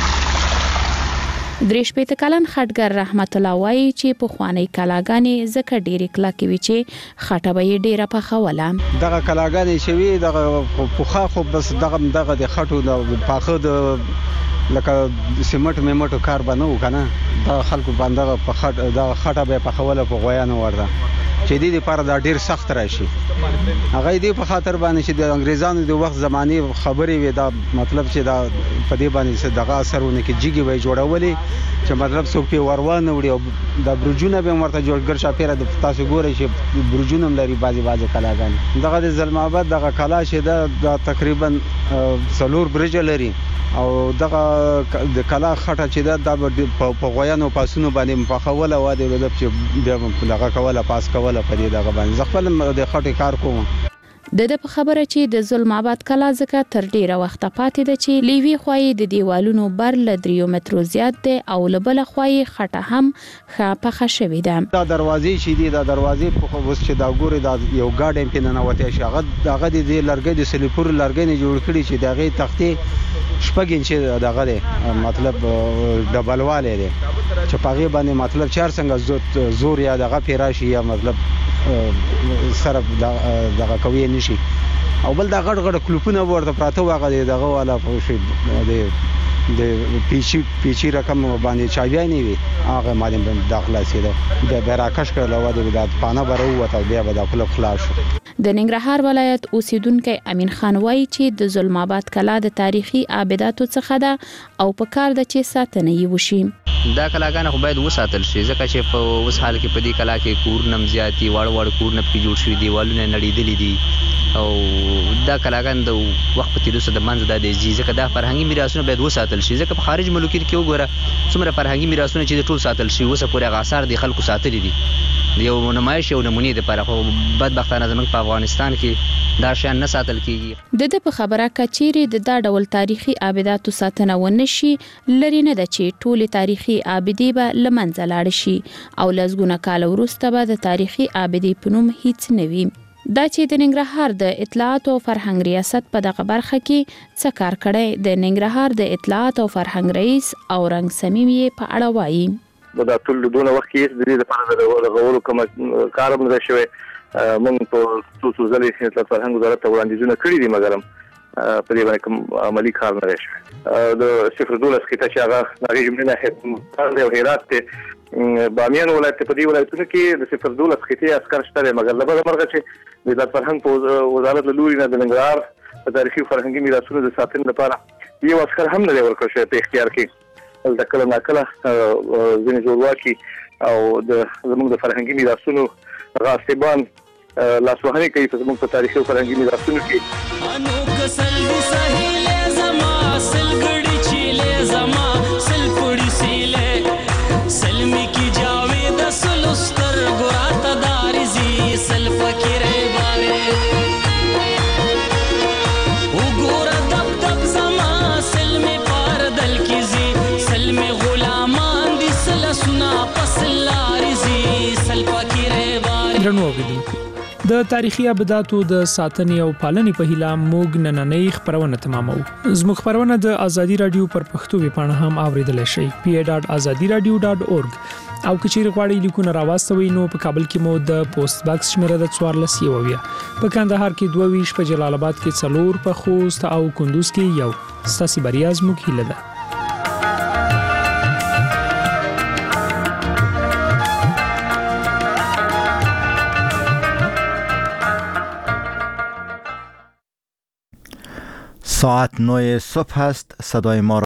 درې شپېته کلن خټګر رحمت الله وایي چې پخوانۍ کلاګانې ځکه ډېرې کلکې وي چې خټه به یې ډېره پخوله دغه کلاګانې چې وي دغه پخوا خو بس دغه دغه د خټو د پاخه د لکه سیمټ میمټو کار به نه و که نه دا خلکو باندې په خټ دغه خټه به یې پخوله په غویانو ورته چې دې لپاره دا ډیر سخت راشي هغه دې په خاطر باندې چې د انګريزانو د وخت زماني خبرې وي دا مطلب چې دا په دې باندې دغه اثرونه کې جګي وي جوړولې چې مطلب څوک په وروانه وړي او د برجونه به ورته جوړ ګر شاپیره د تاسو ګورئ چې برجونه لري بازي بازي کلاګان دغه د ظلم آباد دغه کلا چې دا تقریبا څلور برج لري او دغه د کلا خټه چې دا په غویانو پاسونو باندې مفخوله و د چې بیا دغه کوله پاس کوله په دې دغه باندې ځخپل د خټې کار کوم د د په خبره چې د ظلم آباد کلا ځکه تر ډیره وخت پاتې ده چې لیوي خوای د دیوالونو بر ل دریو مترو زیات ده او لبل خوای خټه هم ښه پخه شوې ده دا دروازې چې دي دا دروازې په اوس چې دا ګوري دا یو ګاډ په ننوته شي هغه دغه د لرګي د سلیپور لرګي نه جوړ کړي چې دغه تختې شپږ انچ دغه ده مطلب ډبلواله ده چې پاغي باندې مطلب چار څنګه زور یا دغه پیراشي یا مطلب سره دغه کوي نشي او بل دا غړ غړ کلوپونه ورته پراته واغه دغه والا په شي د پیچي پیچي رقم باندې چاوی نه وي هغه مالیم داخله سي ده د براکش کړه لو د پانه برو وته بیا به د خپل خلاص د ننګرهار ولایت اوسیدونکو امین خان وایي چې د ظلم آباد کلا د تاریخي آباداتو څخه ده او په کار د چې ساتنه یې وشي دا کلاګانې خو باید وساتل شي ځکه چې په اوس حال کې په دې کلا کې کور نم زیاتی وړ وړ کور نه پکې جوړ شوي دیوالونه نړېدلي دي او دا کلاګان د وخت په تیرو سره د منځ د دې ځکه دا فرهنګي میراثونه باید وساتل شي ځکه په خارج ملکونو کې وګوره څومره فرهنګي میراثونه چې د ټول ساتل شي اوس پورې غاثار دي خلکو ساتلي دي یو نمایش یو نمونې د لپاره خو بدبختانه زموږ په افغانستان کې دا شان نه ساتل کیږي د د په خبره کچيري د دا ډول تاریخي آباداتو ساتنه ونشي لري نه د چې ټول تاریخي آبادی به لمنځه لاړ شي او لږونه کال وروسته به د تاریخي آبادی په نوم هیڅ نه وي دا چې د ننګرهار د اطلاعات او فرهنګ ریاست په دغه برخه کې څه کار کړی د ننګرهار د اطلاعات او فرهنګ رئیس اورنګ سمیمي په اړه وایي دا ټول دونه وخت کې د دې لپاره د غوړو کوم کار هم نشوي موږ په څو څو ځلې د فرهنګ وزارت ته وړاندیزونه کړي دي مګر په دې باندې کوم عملی کار نه شوی د صفر دولس کې چې هغه هغه جمله هیڅ د هرات ته بامیان ولایت په دې ولایتونو کې د صفر دولس کې عسكر شته مګر لبه مرغه چې د فرهنګ په وزارت له لوري نه د ننګرهار په تاریخي فرهنګي میراثونو د ساتنې لپاره یو عسكر هم نه ورکړ شوی په اختیار کې د کله ناکله ځینې جوړواکي او د زموږ د فرهنګي میراثونو غاصبان لاسوهنه کوي په موږ په تاریخي او فرهنګي میراثونو کې انو کسل دي سهيله زما سلګړي چيله زما سل پړي سيله سلمي کی جاوید سلستر ګرات دارزي سل فقيره باره وګور دب دب زما سلمي پاردل کی زي سلمي غلامان دي سل سنا پسلارزي سل فقيره باره درنو اوریدونکو د تاریخي ابداتو د ساتنې او پالنې په هیله موږ نننۍ خبرونه تمامو. زموږ خبرونه د ازادي رادیو پر پښتو ویبپاڼه هم اوریدلای شئ پی ای ډاټ ازادي رادیو ډاټ اورګ او کچېر غواړئ لیکونه راواستوي نو په کابل کې مو د پوسټ باکس شمیره د څوارلس یوویا په کندهار کې دوه ویشت په جلال آباد کې څلور په خوست او کندوز کې یو ستاسو بریا زموږ هیله ده. ساعت نه صبح است. صدای ما